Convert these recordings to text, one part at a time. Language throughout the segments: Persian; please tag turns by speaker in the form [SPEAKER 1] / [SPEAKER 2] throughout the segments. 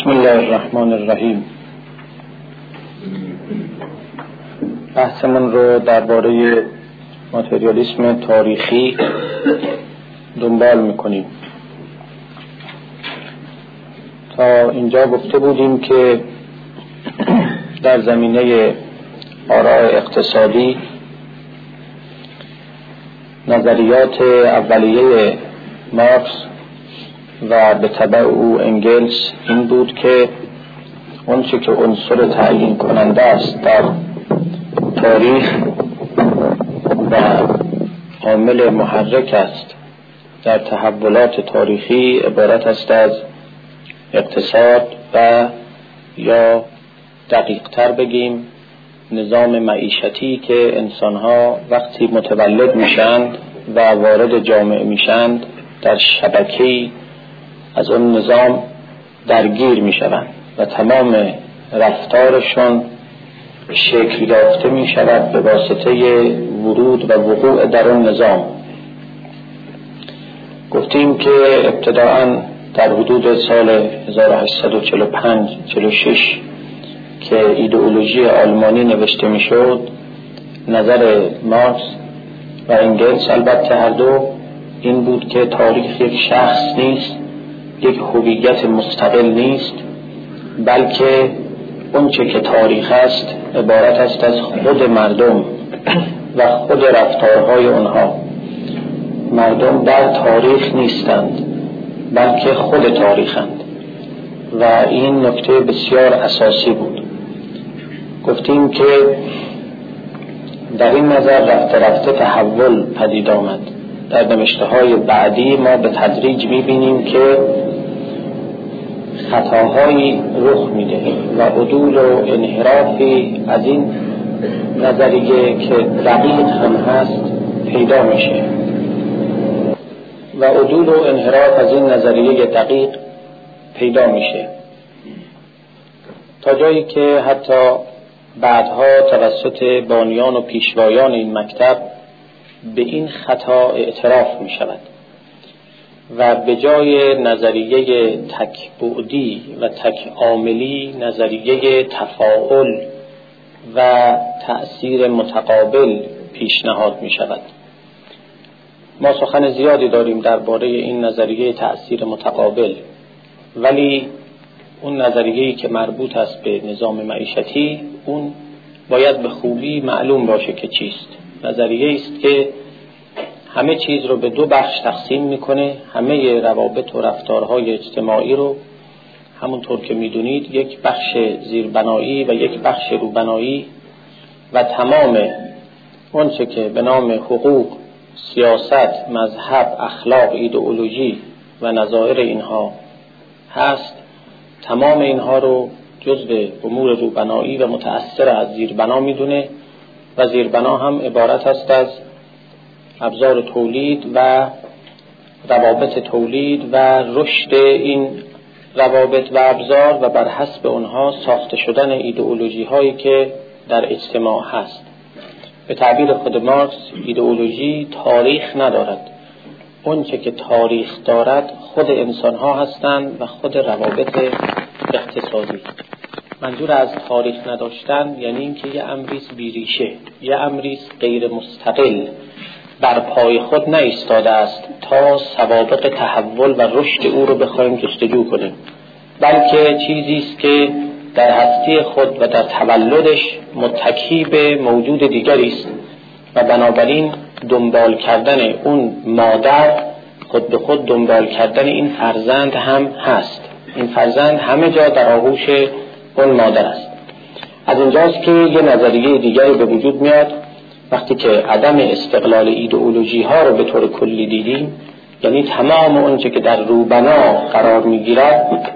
[SPEAKER 1] بسم الله الرحمن الرحیم. بحثمون رو درباره ماتریالیسم تاریخی دنبال میکنیم. تا اینجا گفته بودیم که در زمینه آراء اقتصادی نظریات اولیه مارکس و به تبع او انگلس این بود که اون چه که عنصر تعیین کننده است در تاریخ و عامل محرک است در تحولات تاریخی عبارت است از اقتصاد و یا دقیق تر بگیم نظام معیشتی که انسانها وقتی متولد میشند و وارد جامعه میشند در شبکه‌ای از اون نظام درگیر میشوند و تمام رفتارشون شکل یافته میشود به واسطه ورود و وقوع در اون نظام. گفتیم که ابتداءً در حدود سال 1845-46 که ایدئولوژی آلمانی نوشته میشد، نظر مارکس و انگلس البته هر دو این بود که تاریخ یک شخص نیست، یک هویت مستقل نیست، بلکه اون چه که تاریخ است عبارت است از خود مردم و خود رفتارهای اونها. مردم در تاریخ نیستند بلکه خود تاریخند و این نکته بسیار اساسی بود. گفتیم که در این نظر رفته رفته تحول پدید آمد. در نوشته‌های بعدی ما به تدریج می‌بینیم که خطاهایی رخ میده و عدول و انحرافی از این نظریه که دقیق هم هست پیدا میشه و عدول و انحراف از این نظریه دقیق پیدا میشه تا جایی که حتی بعدها توسط بانیان و پیشوایان این مکتب به این خطا اعتراف می شود و به جای نظریه تک بعدی و تک عاملی نظریه تفاعل و تأثیر متقابل پیشنهاد می شود. ما سخن زیادی داریم درباره این نظریه تأثیر متقابل، ولی اون نظریه‌ای که مربوط است به نظام معیشتی اون باید به خوبی معلوم باشه که چیست. نظریه است که همه چیز رو به دو بخش تقسیم میکنه، همه روابط و رفتارهای اجتماعی رو، همونطور که میدونید یک بخش زیربنایی و یک بخش روبنایی، و تمام اون چه که به نام حقوق، سیاست، مذهب، اخلاق، ایدئولوژی و نظائر اینها هست، تمام اینها رو جزء امور روبنایی و متأثر از زیربنا میدونه و زیربنا هم عبارت است از ابزار تولید و روابط تولید و رشد این روابط و ابزار و بر حسب اونها ساخته شدن ایدئولوژی هایی که در اجتماع هست. به تعبیر خود مارکس ایدئولوژی تاریخ ندارد، اون چه که تاریخ دارد خود انسان ها هستند و خود روابط اقتصادی. منظور از تاریخ نداشتن یعنی این که یه امریست بیریشه، یه امریست غیر مستقل، بر پای خود نایستاده است تا سوابق تحول و رشد او رو بخوایم جستجو کنیم، بلکه چیزی است که در هستی خود و در تولدش متکی به موجود دیگری است و بنابراین دنبال کردن اون مادر خود به خود دنبال کردن این فرزند هم هست. این فرزند همه جا در آغوش اون مادر است. از اینجاست که یه نظریه دیگری به وجود میاد. وقتی که عدم استقلال ایدئولوژی ها رو به طور کلی دیدیم، یعنی تمام اون چه که در روبنا قرار میگیرد،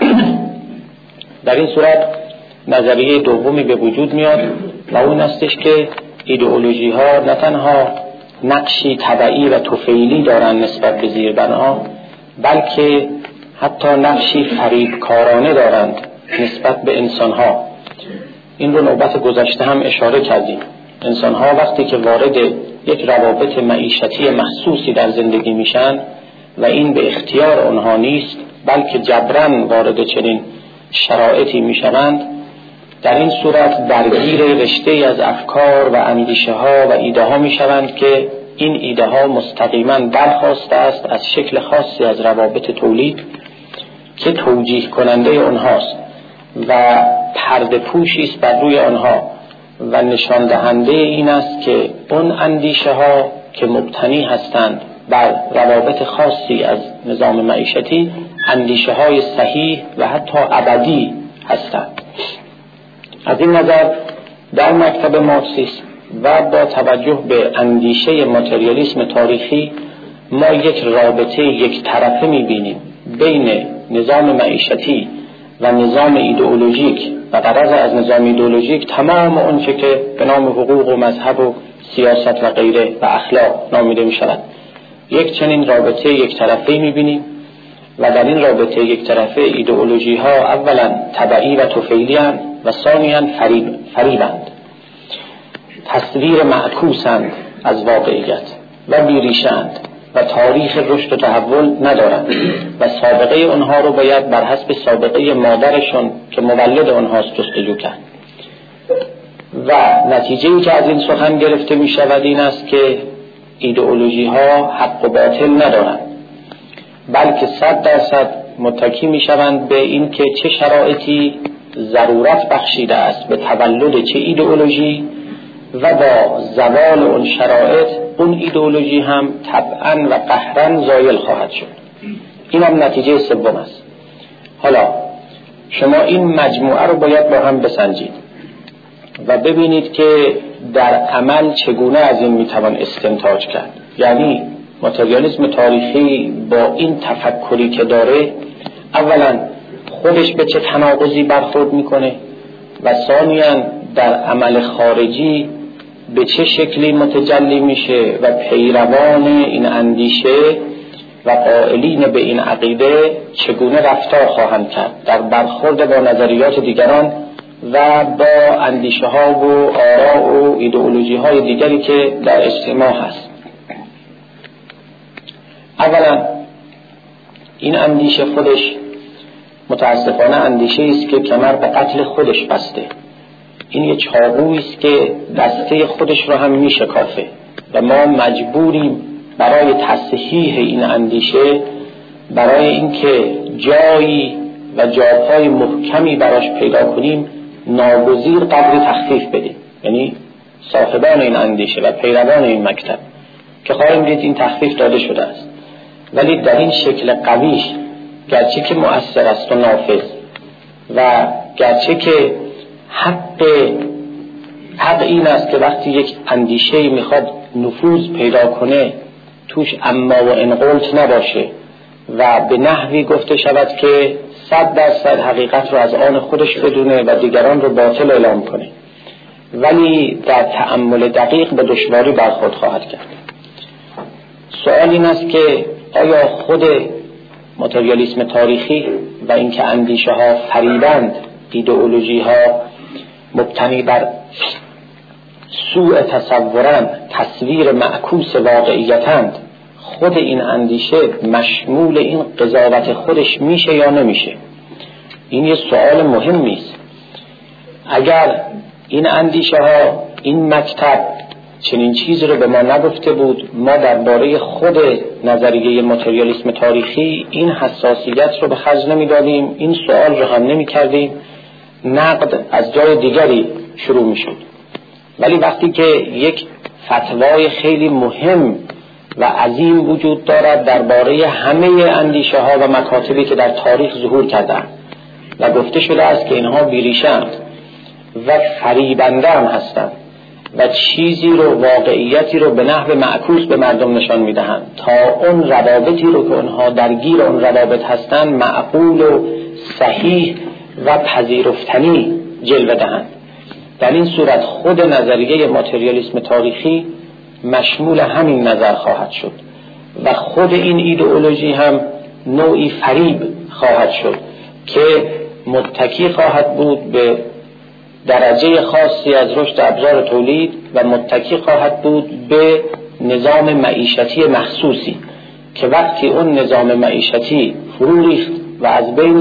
[SPEAKER 1] در این صورت نظریه دومی به وجود میاد و اون استش که ایدئولوژی ها نه تنها نقشی تبعی و طفیلی دارن نسبت به زیربنا، بلکه حتی نقشی فریبکارانه دارند نسبت به انسان ها. این رو نوبت گذشته هم اشاره کردیم. انسان ها وقتی که وارد یک روابط معیشتی محسوسی در زندگی میشن و این به اختیار اونها نیست بلکه جبران وارد چنین شرایطی میشوند، در این صورت درگیر رشته از افکار و اندیشه ها و ایده ها میشوند که این ایده ها مستقیما برخواسته است از شکل خاصی از روابط تولید که توجیه کننده آنهاست و پرده پوشی است بر روی آنها و نشان دهنده این است که اون اندیشه ها که مبتنی هستند بر روابط خاصی از نظام معیشتی اندیشه های صحیح و حتی ابدی هستند. از این نظر در مکتب مارکسیسم و با توجه به اندیشه ماتریالیسم تاریخی ما یک رابطه یک طرفه می‌بینیم بین نظام معیشتی و نظام ایدئولوژیک و غرض از نظام ایدئولوژیک تمام اونچه که به نام حقوق و مذهب و سیاست و غیره و اخلاق نامیده می‌شود. یک چنین رابطه یک طرفه‌ای می‌بینیم و در این رابطه یک طرفه ایدئولوژی ها اولا تبعی و طفیلی اند و ثانیاً فریبند، تصویر معکوسند از واقعیت و بیریشند و تاریخ رشد و تحول ندارند و سابقه آنها رو باید بر حسب سابقه مادرشون که مولد آنهاست جستجو کرد. و نتیجه‌ای که از این سخن گرفته می شود این است که ایدئولوژی ها حق و باطل ندارند، بلکه 100% متکی می شوند به این که چه شرایطی ضرورت بخشیده است به تولد چه ایدئولوژی و با زوال اون شرایط اون ایدئولوژی هم طبعاً و قهراً زایل خواهد شد. این هم نتیجه سوم است. حالا شما این مجموعه رو باید با هم بسنجید و ببینید که در عمل چگونه از این میتوان استنتاج کرد. یعنی ماتریالیسم تاریخی با این تفکری که داره اولا خودش به چه تناقضی برخورد میکنه و ثانیاً در عمل خارجی به چه شکلی متجلی میشه و پیروان این اندیشه و قائلین به این عقیده چگونه رفتار خواهند کرد در برخورد با نظریات دیگران و با اندیشه ها و آراء و ایدئولوژی های دیگری که در اجتماع هست. اولا این اندیشه خودش متاسفانه اندیشه است که کمر به قتل خودش بسته. این یه چاقویی است که دسته خودش رو هم میشکافه و ما مجبوریم برای تصحیح این اندیشه، برای اینکه جایی و جاهای محکمی براش پیدا کنیم، ناگزیر قدری تخفیف بدیم. یعنی صاحبان این اندیشه و پیروان این مکتب که خواهیم دید این تخفیف داده شده است، ولی در این شکل قویش گرچه که مؤثر است و نافذ و گرچه که حق این است که وقتی یک اندیشه میخواد نفوذ پیدا کنه توش اما و انقلت نباشه و به نحوی گفته شود که 100% حقیقت رو از آن خودش بدونه و دیگران رو باطل اعلام کنه، ولی در تأمل دقیق به دشواری برخورد خواهد کرد. سوال این است که آیا خود ماتریالیسم تاریخی و اینکه اندیشه ها فریبند، ایدئولوژی ها مبتنی بر سوء تصورن، تصویر معکوس واقعیتند، خود این اندیشه مشمول این قضاوت خودش میشه یا نمیشه؟ این یه سوال مهمی است. اگر این اندیشه ها، این مکتب چنین چیزی رو به ما نگفته بود، ما درباره خود نظریه ماتریالیسم تاریخی این حساسیت رو به خرج نمیدادیم، این سوال رو هم نمی کردیم، نقد از جای دیگری شروع می شد. ولی وقتی که یک فتوای خیلی مهم و عظیم وجود دارد درباره همه اندیشه ها و مکاتبی که در تاریخ ظهور کردند و گفته شده است که اینها بیریشند و فریبنده هم هستند و چیزی رو، واقعیتی رو به نحو معکوس به مردم نشان میدهند تا اون روابطی رو که اونها درگیر اون روابط هستند معقول و صحیح و پذیرفتنی جلوه دهند. در این صورت خود نظریه ماتریالیسم تاریخی مشمول همین نظر خواهد شد و خود این ایدئولوژی هم نوعی فریب خواهد شد که متکی خواهد بود به درجه خاصی از رشد ابزار تولید و متکی خواهد بود به نظام معیشتی مخصوصی که وقتی اون نظام معیشتی فرو ریخت و از بین رفت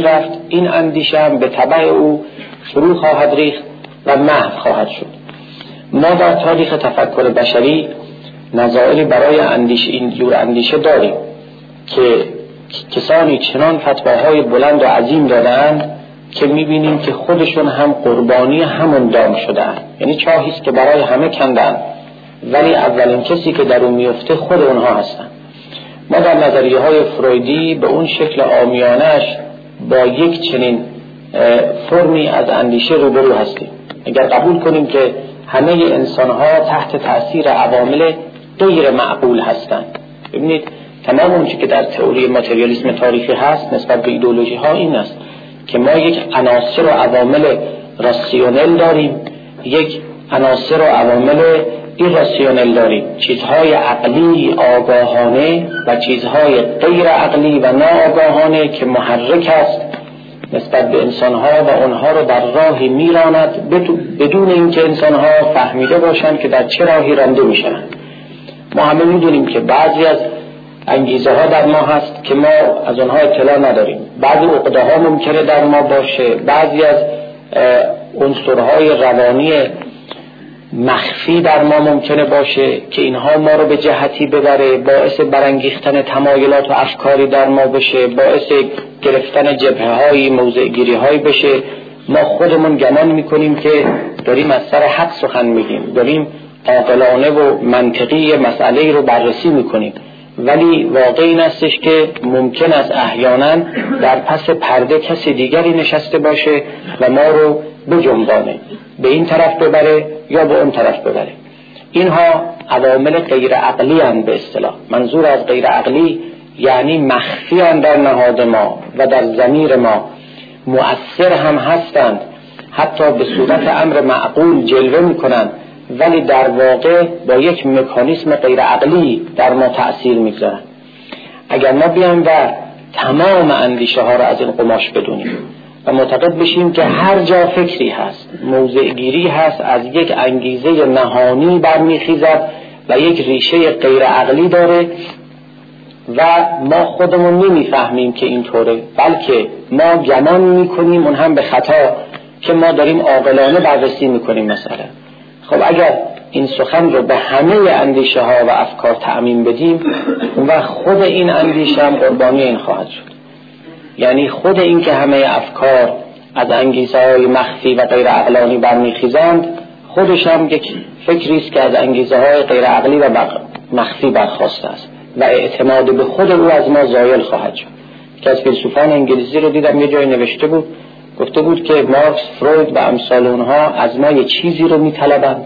[SPEAKER 1] این اندیشه هم به تبع او فرو خواهد ریخت و محو خواهد شد. ما در تاریخ تفکر بشری نظائری برای این جور اندیشه داریم که کسانی چنان فتواهای بلند و عظیم دادند که میبینیم که خودشون هم قربانی همون دام شدن. یعنی چاهیست که برای همه کندن ولی اولین کسی که در اون میفته خود اونها هستن. ما در نظریه های فرویدی به اون شکل عامیانش با یک چنین فرمی از اندیشه روبرو هستیم. اگر قبول کنیم که همه انسان ها تحت تأثیر عوامل غیر معقول هستند، ببینید تمام اون چی که در تئوری ماتریالیسم تاریخی هست نسبت به ایدئولوژی ها این است که ما یک عناصر و عوامل راسیونل داریم، یک عناصر و عوامل ایراسیونل داریم، چیزهای عقلی آگاهانه و چیزهای غیر عقلی و ناآگاهانه که محرک است نسبت به انسانها و اونها رو در راهی میراند بدون اینکه انسانها فهمیده باشند که در چه راهی رانده میشن. ما همه میدونیم که بعضی از انگیزه ها در ما هست که ما از اونها اطلاع نداریم، بعضی عقده ها ممکنه در ما باشه، بعضی از عنصرهای روانی مخفی در ما ممکنه باشه که اینها ما رو به جهتی ببره، باعث برانگیختن تمایلات و افکاری در ما بشه، باعث گرفتن جبهه‌های موضع‌گیری هایی بشه. ما خودمون گمان میکنیم که داریم از سر حق سخن میگیم، داریم عاقلانه و منطقی مسئله رو بررسی میکنیم، ولی واقع این استش که ممکن است احیانا در پس پرده کسی دیگری نشسته باشه و ما رو بجنبانه، به این طرف ببره یا به اون طرف ببره. اینها عوامل غیر عقلی هستند به اصطلاح. منظور از غیر عقلی یعنی مخفی هستند در نهاد ما و در ضمیر ما، مؤثر هم هستند، حتی به صورت امر معقول جلوه میکنند ولی در واقع با یک مکانیسم غیر عقلی در ما تأثیر میگذارند. اگر ما بیایم و تمام اندیشه ها را از این قماش بدونیم و معتقد بشیم که هر جا فکری هست، موضع‌گیری هست، از یک انگیزه نهانی برمیخیزد و یک ریشه غیر عقلی داره و ما خودمون نمیفهمیم که اینطوره، بلکه ما گمان میکنیم اون هم به خطا که ما داریم عاقلانه بررسی میکنیم مثلا. خب اگر این سخن رو به همه اندیشه ها و افکار تعمیم بدیم اون وقت خود این اندیشه هم قربانی این خواهد شد. یعنی خود این که همه افکار از انگیزه های مخفی و غیر عقلانی برمیخیزند خودش هم یک فکری است که از انگیزه های غیر عقلی و مخفی برخاسته است و اعتماد به خود او از ما زایل خواهد شد. که از فیلسوفان انگلیسی رو دیدم یه جای نوشته بود، گفته بود که مارکس، فروید و امثال اونها از ما یه چیزی رو میطلبند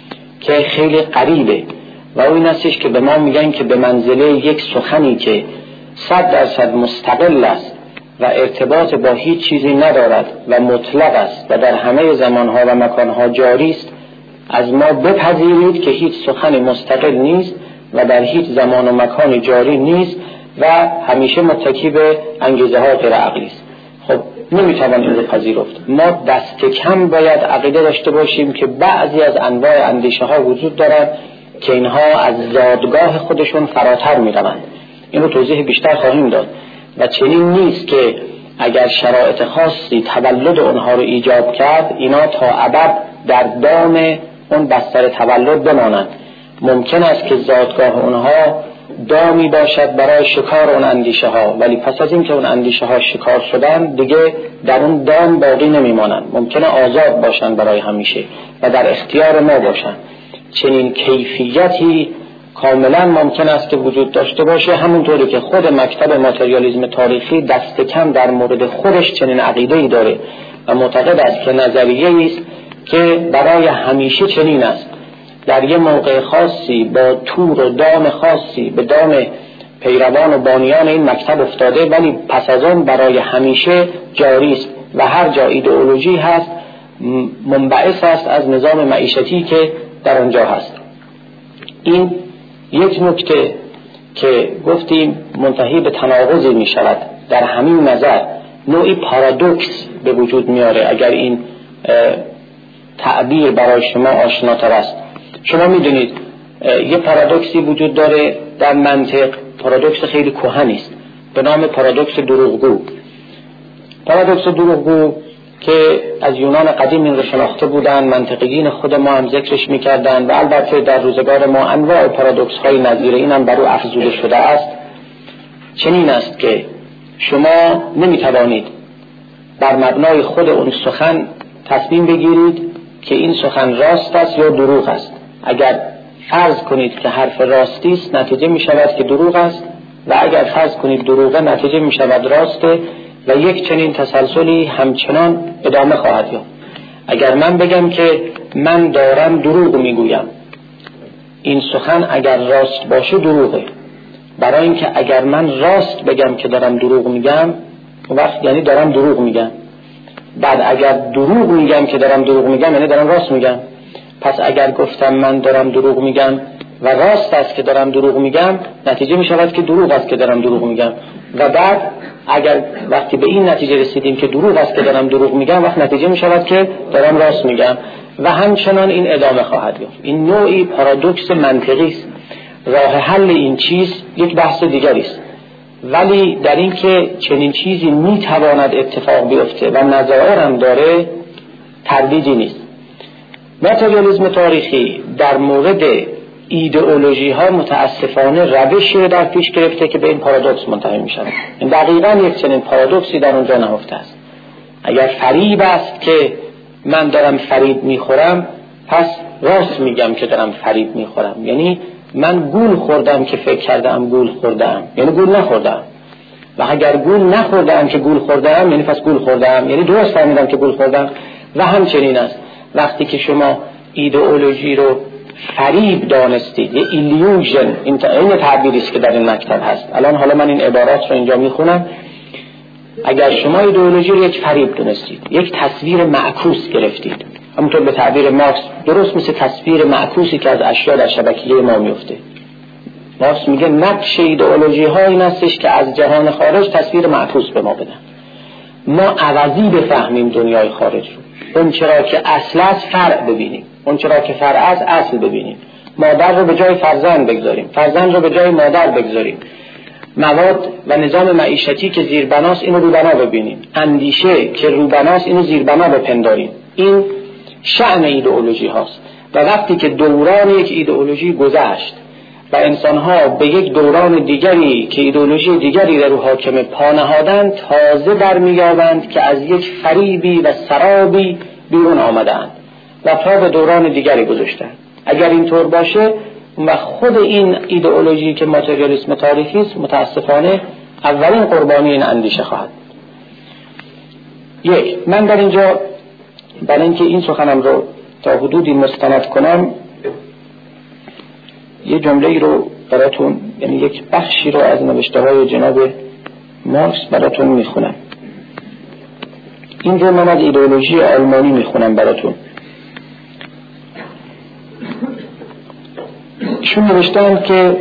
[SPEAKER 1] که خیلی غریبه و اون استش که به ما میگن که به منزله یک سخنی که 100% مستقل است و ارتباط با هیچ چیزی ندارد و مطلق است و در همه زمانها و مکانها جاری است، از ما بپذیرید که هیچ سخنی مستقل نیست و در هیچ زمان و مکانی جاری نیست و همیشه متکی به انگیزه ها غیر عقلی است. خب نمیتوان این رو پذیرفت. ما دست کم باید عقیده داشته باشیم که بعضی از انواع اندیشه ها وجود دارند که اینها از زادگاه خودشون فراتر میروند. این رو توضیح بیشتر خواهیم داد و چنین نیست که اگر شرایط خاصی تولد اونها رو ایجاب کرد اینا تا ابد در دام اون بستر تولد بمانند. ممکن است که زادگاه اونها دامی باشد برای شکار اون اندیشه ها، ولی پس از این که اون اندیشه ها شکار شدن دیگه در اون دام باقی نمیمانند، ممکنه آزاد باشن برای همیشه و در اختیار ما باشن. چنین کیفیتی کاملا ممکن است که وجود داشته باشه، همونطوری که خود مکتب ماتریالیسم تاریخی دست کم در مورد خودش چنین عقیده‌ای داره و معتقد است که نظریه‌ای است که برای همیشه چنین است، در یه موقع خاصی با تور و دام خاصی به دام پیروان و بانیان این مکتب افتاده ولی پس از آن برای همیشه جاری است و هر جا ایدئولوژی هست منبعث است از نظام معیشتی که در آنجا هست. این یک نکته که گفتیم منتهی به تناقضی می شود، در همین نظر نوعی پارادوکس به وجود میاره اگر این تعبیر برای شما آشناتر است. شما میدونید یه پارادوکسی وجود داره در منطق، پارادوکس خیلی کهنی است به نام پارادوکس دروغگو. پارادوکس و دروغگو که از یونان قدیم این رو شناخته بودن، منطقیین خود ما هم ذکرش میکردن و البته در روزگار ما انواع پارادوکس های نظیر این هم بر او افزوده شده است. چنین است که شما نمیتوانید بر مبنای خود اون سخن تصمیم بگیرید که این سخن راست است یا دروغ است. اگر فرض کنید که حرف راستی است، نتیجه می شود که دروغ است، و اگر فرض کنید دروغه، نتیجه می شود راسته، و یک چنین تسلسلی همچنان ادامه خواهد یافت. اگر من بگم که من دارم دروغ میگویم، این سخن اگر راست باشه دروغه، برای اینکه اگر من راست بگم که دارم دروغ میگم، وقت یعنی دارم دروغ میگم. بعد اگر دروغ میگم که دارم دروغ میگم، یعنی دارم راست میگم. پس اگر گفتم من دارم دروغ میگم و راست است که دارم دروغ میگم، نتیجه میشود که دروغ است که دارم دروغ میگم. و بعد اگر وقتی به این نتیجه رسیدیم که دروغ است که دارم دروغ میگم، وقت نتیجه میشود که دارم راست میگم، و همچنان این ادامه خواهد یافت. این نوعی پارادوکس منطقی است. راه حل این چیز یک بحث دیگری است، ولی در این که چنین چیزی میتواند اتفاق بیفته و نظائر هم داره، تردیدی نیست. ماتریالیسم تاریخی در مورد ایدئولوژی ها متاسفانه روشی رو در پیش گرفته که به این پارادوکس منتهی می شود. این دقیقاً یک چنین پارادوکسی در اونجا نهفته است. اگر فریب است که من دارم فریب میخورم، پس راست میگم که دارم فریب میخورم. یعنی من گول خوردم که فکر کردم گول خوردم، یعنی گول نخوردم. و اگر گول نخوردم که گول خوردم، یعنی پس گول خوردم، یعنی درست فهمیدم که گول خوردم. و همچنین است وقتی که شما ایدئولوژی رو فریب دانستید، یه ایلیوژن، این تعبیری است که در این مکتب هست. الان حالا من این عبارات رو اینجا میخونم. اگر شما ایدئولوژی رو یک فریب دونستید، یک تصویر معکوس گرفتید، همونطور به تعبیر مارکس، درست مثل تصویر معکوسی که از اشیا در شبکیه ما میفته. مارکس میگه نقش ایدئولوژی ها این هستش که از جهان خارج تصویر معکوس به ما بدن، ما عوضی بفهمیم دنیای خارج رو. اون چرا که اصل است فرع ببینیم، اون چرا که فرع است اصل ببینیم. مادر رو به جای فرزند بگذاریم، فرزند رو به جای مادر بگذاریم. مواد و نظام معیشتی که زیربناست اینو روبنا ببینیم، اندیشه که روبناست اینو زیربنا بپنداریم. این شأن ایدئولوژی هاست. و وقتی که دوران یک ایدئولوژی گذشت و انسانها به یک دوران دیگری که ایدئولوژی دیگری در او حاکم پا نهادند، تازه برمی‌یابند که از یک فریبی و سرابی بیرون آمدند و پا به دوران دیگری گذاشتند. اگر اینطور باشه و خود این ایدئولوژی که ماتریالیسم تاریخی است، متاسفانه اولین قربانی این اندیشه خواهد. یک، من در اینجا برای اینکه این سخنم رو تا حدودی مستند کنم، یه جمله‌ای رو براتون، یعنی یک بخشی رو از نوشته‌های جناب مارکس براتون میخونم. این رو من از ایدئولوژی آلمانی میخونم براتون. ایشون نوشتند که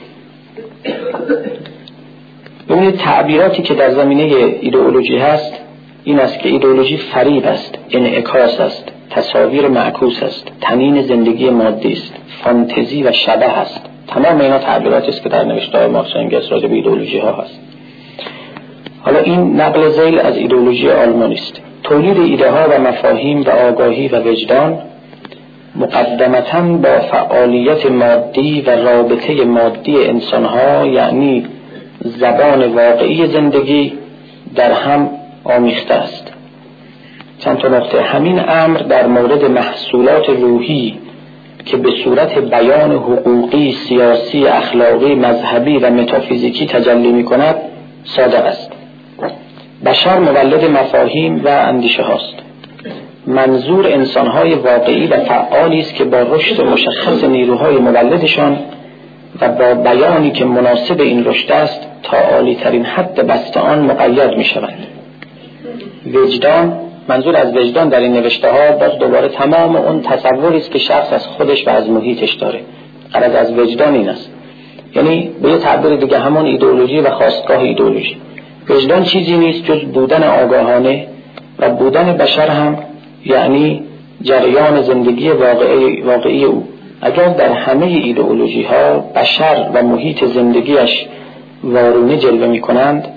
[SPEAKER 1] ببینید تعبیراتی که در زمینه ایدئولوژی هست این است که ایدئولوژی فریب است، انعکاس است، تصاویر معکوس است، طنین زندگی مادی است، فانتزی و شبح است. تمام اینا تعبیراتی است که در نوشته‌های مارکس و انگلس راجع به ایدئولوژی ها هست. حالا این نقل ذیل از ایدئولوژی آلمانی است. تولید ایده ها و مفاهیم و آگاهی و وجدان مقدمتاً با فعالیت مادی و رابطه مادی انسان ها، یعنی زبان واقعی زندگی، در هم آمیخته است. چند تا نقطه. همین امر در مورد محصولات روحی که به صورت بیان حقوقی، سیاسی، اخلاقی، مذهبی و متافیزیکی تجلی می کند صادق است. بشر مولد مفاهیم و اندیشه هاست. منظور انسانهای واقعی و فعالی است که با رشد مشخص نیروهای مولدشان و با بیانی که مناسب این رشد است تا عالی ترین حد بسته آن مقید می شوند. وجدان، منظور از وجدان در این نوشته ها باز دوباره تمام اون تصوری است که شخص از خودش و از محیطش داره. غرض از وجدان این است، یعنی به یه تعبیر دیگه همان ایدئولوژی و خواستگاه ایدئولوژی. وجدان چیزی نیست جز بودن آگاهانه و بودن بشر هم، یعنی جریان زندگی واقعی او. اگر در همه ایدئولوژی ها بشر و محیط زندگیش وارونه جلوه می کنند،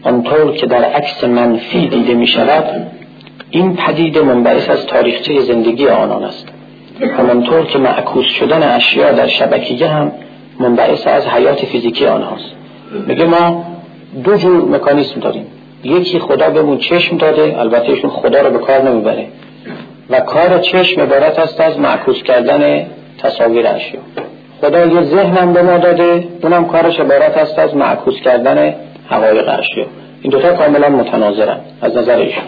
[SPEAKER 1] آنطور که در عکس منفی دیده می شود، این پدیده منبعث از تاریخچه زندگی آنان است. همانطور که معکوس شدن اشیاء در شبکیه هم منبعث از حیات فیزیکی آنهاست. میگه ما دو جور مکانیسم داریم. یکی خدا بهمون چشم داده، البته ایشون خدا رو به کار نمیبره و کار چشم عبارت است از معکوس کردن تصاویر اشیاء. خدا یه ذهنم به ما داده، اونم کارش عبارت است از معکوس کردن حقایق اشیاء. این دوتا کاملا متناظرن از نظر ایشون.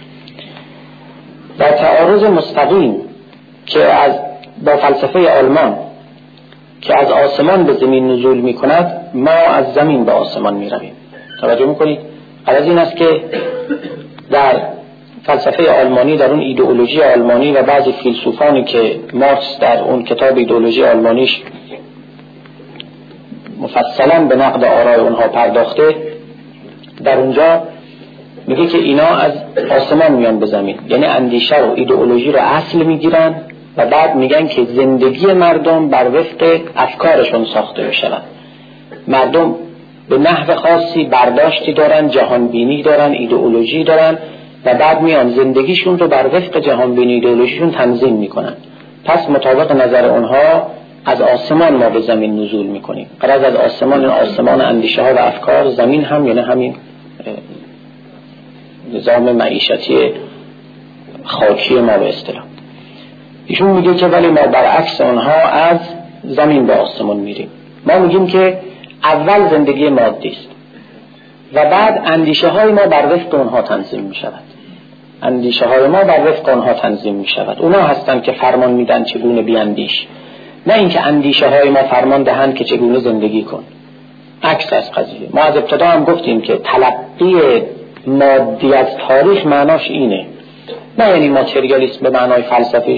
[SPEAKER 1] در تعارض مستقیم که با فلسفه آلمان که از آسمان به زمین نزول می کند، ما از زمین به آسمان می رویم. توجه می کنید؟ غرض این است که در فلسفه آلمانی، در اون ایدئولوژی آلمانی و بعضی فیلسوفانی که مارکس در اون کتاب ایدئولوژی آلمانیش مفصلا به نقد آراء اونها پرداخته، در اونجا میگه که اینا از آسمان میان به زمین، یعنی اندیشه و ایدئولوژی رو اصل میگیرن و بعد میگن که زندگی مردم بر وفق افکارشون ساخته میشن. مردم به نحو خاصی برداشتی دارن، جهانبینی دارن، ایدئولوژی دارن و بعد میان زندگیشون رو بر وفق جهانبینی ایدئولوژیشون تنظیم میکنن. پس مطابق نظر اونها از آسمان ما به زمین نزول میکنیم. غرض از آسمان، آسمان اندیشه ها و افکار، زمین هم یعنی همین نظام معیشتی خاکی ما به اصطلاح. ایشون میگه که ولی ما برعکس اونها از زمین به آسمان میریم. ما میگیم که اول زندگی مادی است و بعد اندیشه های ما بر وفق اونها تنظیم میشود. اندیشه های ما بر وفق اونها تنظیم میشود. اونا هستن که فرمان میدن چگونه بیاندیش، نه اینکه اندیشه های ما فرمان دهند که چگونه زندگی کن. عکس از قضیه. ما از ابتدا هم گفتیم که تلقی مادی از تاریخ معناش اینه، نه یعنی ماتریالیسم به معنای فلسفیش.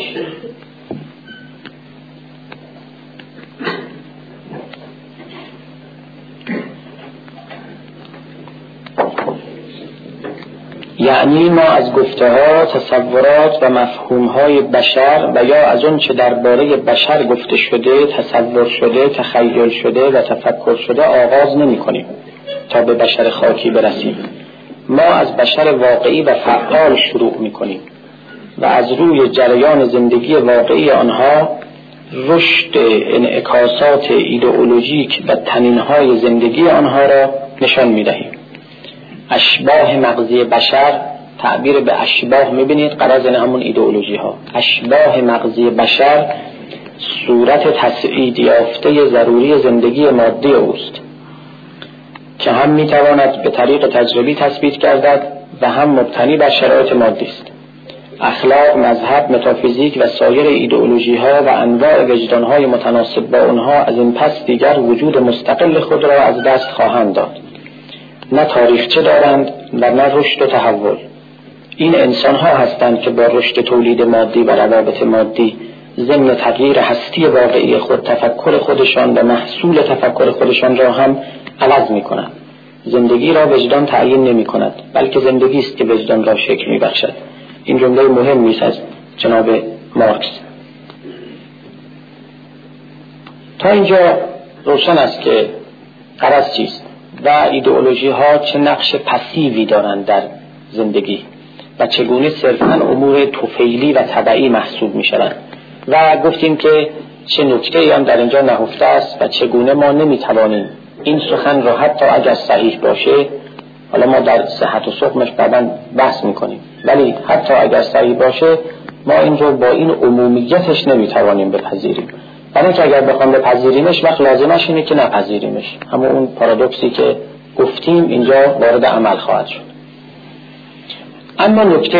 [SPEAKER 1] یعنی ما از گفته ها، تصورات و مفهوم های بشر و یا از اون چه درباره بشر گفته شده، تصور شده، تخیل شده و تفکر شده آغاز نمی کنیم تا به بشر خاکی برسیم. ما از بشر واقعی و فعال شروع می کنیم و از روی جریان زندگی واقعی آنها رشد انعکاسات ایدئولوژیک و طنین‌های زندگی آنها را نشان می دهیم. اشباح مغزی بشر، تعبیر به اشباح میبینید غرض همون ایدئولوژی ها. اشباح مغزی بشر صورت تسعید یافته ضروری زندگی مادی اوست که هم میتواند به طریق تجربی تثبیت گردد و هم مبتنی بر شرایط مادی است. اخلاق، مذهب، متافیزیک و سایر ایدئولوژی ها و انواع وجدان های متناسب با آنها از این پس دیگر وجود مستقل خود را از دست خواهند داد. نه تاریخچه دارند و نه رشد و تحول. این انسان ها هستند که با رشد تولید مادی و روابط مادی ضمن تغییر هستی واقعی خود تفکر خودشان و محصول تفکر خودشان را هم عوض می کنند. زندگی را وجدان تعیین نمی کند، بلکه زندگی است که وجدان را شکل می بخشد. این جمله مهمی است از جناب مارکس. تا اینجا روشن است که غرض چیست و ایدئولوژی ها چه نقش پسیوی دارند در زندگی و چگونه صرفاً امور طفیلی و تبعی محسوب می شوند و گفتیم که چه نکته‌ای هم در اینجا نهفته است و چگونه ما نمی توانیم این سخن را حتی اگر صحیح باشه، حالا ما در صحت و سقمش بعداً بحث می کنیم، ولی حتی اگر صحیح باشه ما این رو با این عمومیتش نمی توانیم بپذیریم. برای که اگر بخوام بپذیریمش وقت لازمش اینه که نپذیریمش. همون اون پارادوکسی که گفتیم اینجا وارد عمل خواهد شد. اما نکته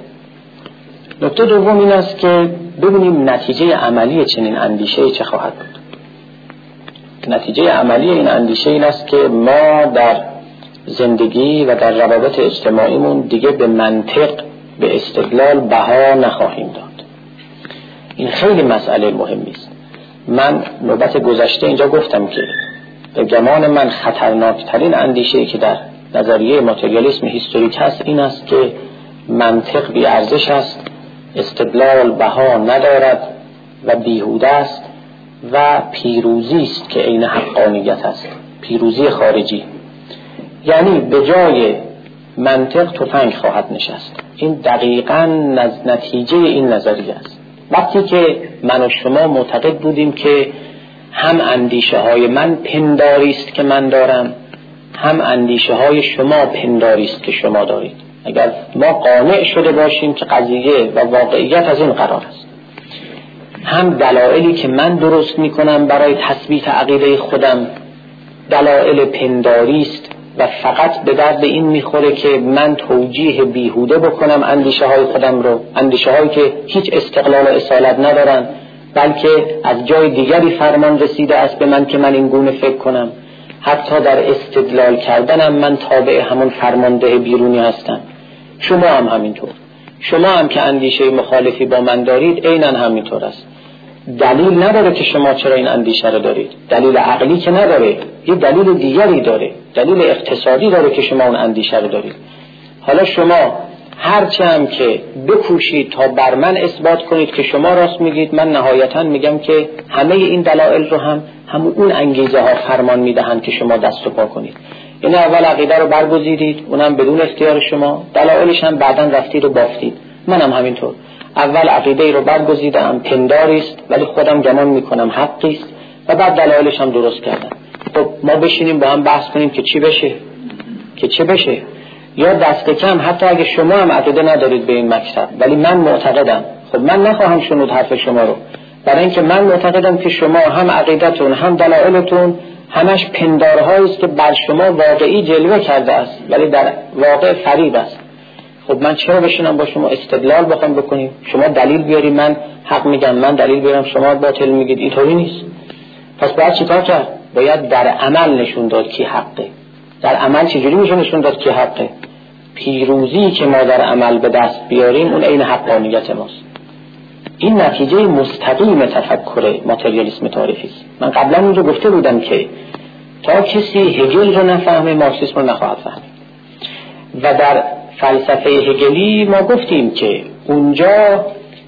[SPEAKER 1] دوم این است که ببینیم نتیجه عملی چنین اندیشه چه خواهد بود. نتیجه عملی این اندیشه این است که ما در زندگی و در روابط اجتماعیمون دیگه به منطق، به استدلال بها نخواهیم داد. این خیلی مسئله مهمی است. من نوبت گذشته اینجا گفتم که به گمان من خطرناکترین اندیشه‌ای که در نظریه ماتریالیسم هیستوریک هست این است که منطق بی ارزش است، استدلال بها ندارد و بیهوده است و پیروزی است که عین حقانیت است، پیروزی خارجی. یعنی به جای منطق تفنگ خواهد نشست. این دقیقاً نتیجه این نظریه است. وقتی که من و شما معتقد بودیم که هم اندیشه های من پنداری است که من دارم، هم اندیشه های شما پنداری است که شما دارید، اگر ما قانع شده باشیم که قضیه و واقعیت از این قرار است، هم دلایلی که من درست میکنم برای تثبیت عقیده خودم دلایل پنداری است و فقط به درد این میخوره که من توجیه بیهوده بکنم اندیشه های خودم رو، اندیشه هایی که هیچ استقلال و اصالت ندارن بلکه از جای دیگری فرمان رسیده است به من که من این گونه فکر کنم. حتی در استدلال کردنم من تابع همون فرمانده بیرونی هستم. شما هم همینطور، شما هم که اندیشه مخالفی با من دارید عیناً همینطور است. دلیل نداره که شما چرا این اندیشه رو دارید، دلیل عقلی که نداره، یه دلیل دیگری داره، دلیل اقتصادی داره که شما اون اندیشه رو دارید. حالا شما هرچه هم که بکوشید تا بر من اثبات کنید که شما راست میگید، من نهایتاً میگم که همه این دلایل رو هم اون انگیزه ها فرمان میدهند که شما دست و پا کنید. این اول عقیده رو برگزیدید، اونم بدون اختیار شما، دلایلش هم بعداً رفتید و بافتید. منم همینطور، اول عقیده رو برگزیدم پنداری است ولی خودم گمان میکنم حقی است و بعد دلایلش هم درست کردم. خب ما بشینیم با هم بحث کنیم که چی بشه یا دست کم حتی اگه شما هم عقیده ندارید به این مکتب ولی من معتقدم، خب من نخواهم شنود حرف شما رو، برای اینکه من معتقدم که شما هم عقیدتون هم دلایلتون همش پندارهایی است که بر شما واقعی جلوه کرده است ولی در واقع فریب است. خب من چرا بشینم با شما استدلال بخوام بکنیم، شما دلیل بیاری من حق میگم، من دلیل بیارم شما باطل میگید؟ اینطوری نیست. پس باید چیکار کرد؟ باید در عمل نشون داد کی حقه. در عمل چجوری میشه نشون داد کی حقه؟ پیروزی که ما در عمل به دست بیاریم اون عین حقانیت ماست. این نتیجه مستقیم تفکر ماتریالیسم تاریخی است. من قبلا اونجا گفته بودم که تا کسی هگل رو نفهمه مارکسیسم رو نخواهد فهمید و در فلسفه هگلی ما گفتیم که اونجا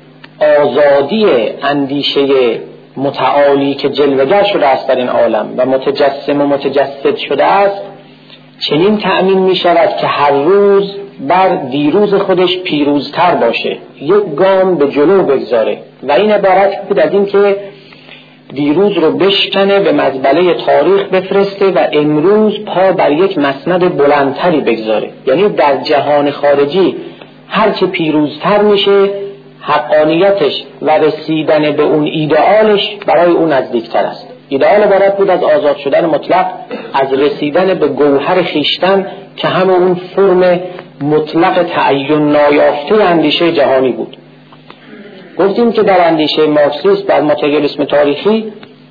[SPEAKER 1] آزادی اندیشه متعالی که جلوگر شده است در این عالم و متجسم و متجسد شده است چنین تأمین می شود که هر روز بر دیروز خودش پیروزتر باشه، یک گام به جلو بگذاره و این عبارت بود از این که دیروز رو بشکنه به مزبله تاریخ بفرسته و امروز پا بر یک مسند بلندتری بگذاره. یعنی در جهان خارجی هرچه پیروزتر میشه حقانیتش و رسیدن به اون ایدئالش برای اون نزدیکتر است. ایدئال عبارت بود از آزاد شدن مطلق، از رسیدن به گوهر خیشتن که همه اون فرم مطلق تعین نایافته اندیشه جهانی بود. گفتیم که در اندیشه مارکسیسم در ماتریالیسم تاریخی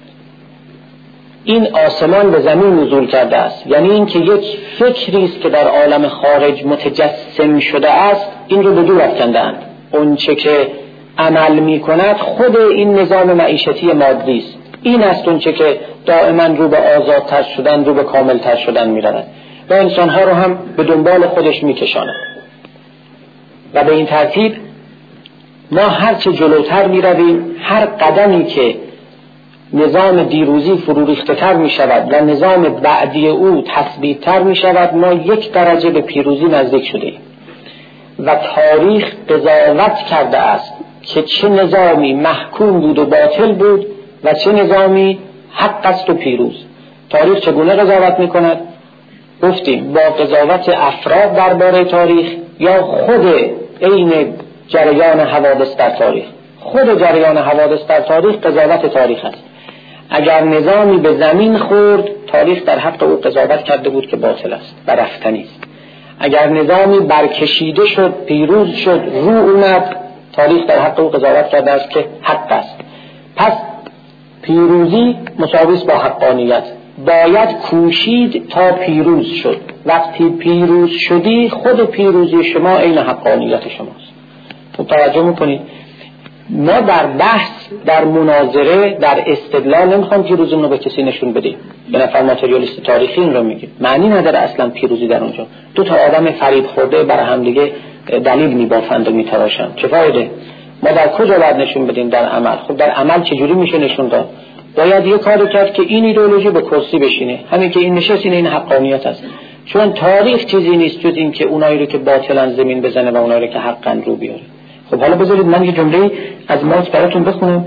[SPEAKER 1] این آسمان به زمین نزول کرده است، یعنی این که یک فکری است که در عالم خارج متجسم شده است این رو به دور افکنده‌اند. اون چه که عمل می کند خود این نظام معیشتی مادی است. این است اون چه که دائما رو به آزادتر شدن، رو به کاملتر شدن می رود و انسانها رو هم به دنبال خودش می کشاند و به این ترتیب ما هرچه جلوتر می رویم هر قدمی که نظام دیروزی فرو ریخته تر می شود و نظام بعدی او تثبیت تر می شود ما یک درجه به پیروزی نزدیک شده ایم و تاریخ قضاوت کرده است که چه نظامی محکوم بود و باطل بود و چه نظامی حق است و پیروز. تاریخ چگونه قضاوت می کند؟ گفتیم با قضاوت افراد درباره تاریخ یا خود عین جریان حوادث در تاریخ. خود جریان حوادث در تاریخ قضاوت تاریخ است. اگر نظامی به زمین خورد تاریخ در حق او قضاوت کرده بود که باطل است و رفتنی است. اگر نظامی برکشیده شد پیروز شد رو اومد تاریخ در حق او قضاوت کرده است که حق است. پس پیروزی مساوی است با حقانیت. باید کوشید تا پیروز شد. وقتی پیروز شدی خود پیروزی شما عین حقانیت شماست. تو توجه میکنید ما در بحث در مناظره در استدلال نمیخوام پیروزی رو به کسی نشون بدیم. به نفر ماتریالیست تاریخی این رو میگیم معنی نداره اصلا پیروزی در اونجا. دو تا آدم فریب خورده بر هم دیگه دلیل میبافند و میتراشند چه فایده؟ ما در کجا باید نشون بدیم؟ در عمل. خب در عمل چجوری میشه نشون داد؟ باید یه کاری کرد که این ایدئولوژی به کرسی بشینه. همین که این نشست این حقانیت است. چون تاریخ چیزی نیست جز این که اونایی رو که باطلن زمین بزنه و اونایی رو که حقا رو بیاره. خب حالا بذارید من یه جمله از مارکس براتون بخونم.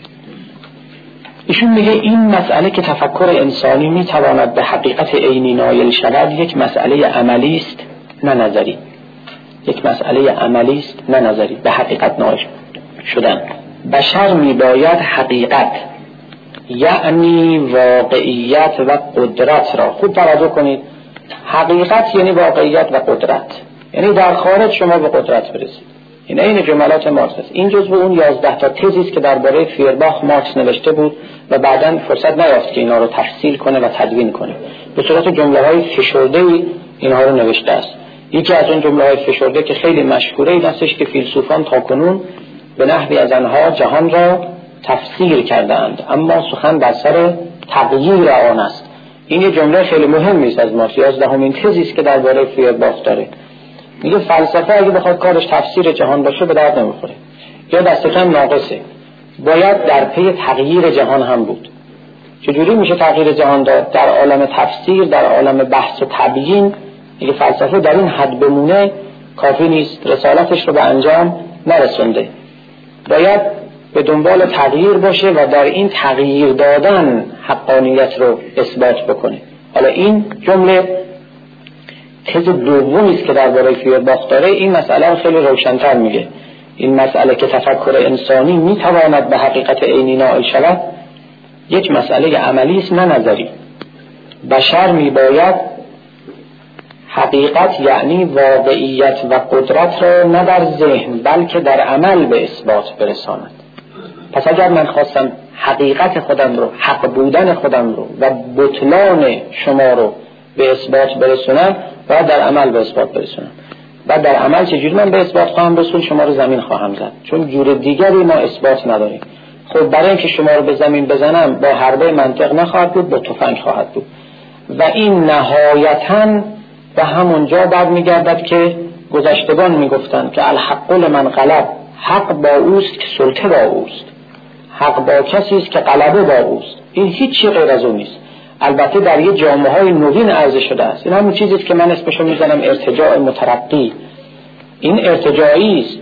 [SPEAKER 1] ایشون میگه این مسئله که تفکر انسانی میتواند به حقیقت عینی نائل شود یک مسئله عملی است نه نظری. یک مسئله عملی است نه نظری. به حقیقت نائل شدن. بشر میباید حقیقت یعنی واقعیت و قدرت را، خوب توجه کنید، حقیقت یعنی واقعیت و قدرت، یعنی در خارج شما به قدرت برسید. این جملات مارکس است. این جزء اون 11 تا تزی است که درباره فیرباخ مارکس نوشته بود و بعداً فرصت نیافت که اینا رو تفصیل کنه و تدوین کنه. به صورت جمله‌های فشرده‌ای اینها رو نوشته است. یکی از اون جمله‌های فشرده که خیلی مشهوره این استش که فیلسوفان تاکنون به نحوی از آنها جهان را تفسیر کردند اما سخن بر سر تغییر آن است. این یه جمله خیلی مهمی است از مارکس. 11مین تزی است که درباره فیرباخ داره. میگه فلسفه اگه بخواد کارش تفسیر جهان باشه به درد نمیخوره، یا دست کم ناقصه. باید در پی تغییر جهان هم بود. چجوری میشه تغییر جهان داد؟ در عالم تفسیر، در عالم بحث و تبیین. میگه فلسفه در این حد بمونه کافی نیست، رسالتش رو به انجام نرسونده. باید به دنبال تغییر باشه و در این تغییر دادن حقانیت رو اثبات بکنه. حالا این جمله تز دومی است که درباره فیرباخ داره. این مسئله خیلی روشن‌تر میگه. این مسئله که تفکر انسانی میتواند به حقیقت عینی نائل شود یک مسئله عملی است نه نظری. بشر میباید حقیقت یعنی واقعیت و قدرت را نه در ذهن بلکه در عمل به اثبات برساند. پس اگر من خواستم حقیقت خودم رو، حق بودن خودم رو و بطلان شما رو به اثبات برسونم باید در عمل به اثبات برسونم. و در عمل چجوری من به اثبات خواهم رسون؟ شما رو زمین خواهم زد، چون جور دیگری ما اثبات نداریم. خب برای اینکه شما رو به زمین بزنم با حربه منطق نخواهد بود، با تفنگ خواهد بود و این نهایتاً به همونجا برمیگردد که گذشتگان میگفتند که الحق لمن غلب، حق با اوست که سلطه با اوست، حق با کسی است که غلبه با اوست. این هیچ غیر از اون نیست. البته در یه جامعه‌های نوین عرضه شده است. این همون چیزی است که من اسمشو میزنم ارتجاع مترقی. این ارتجاعی است،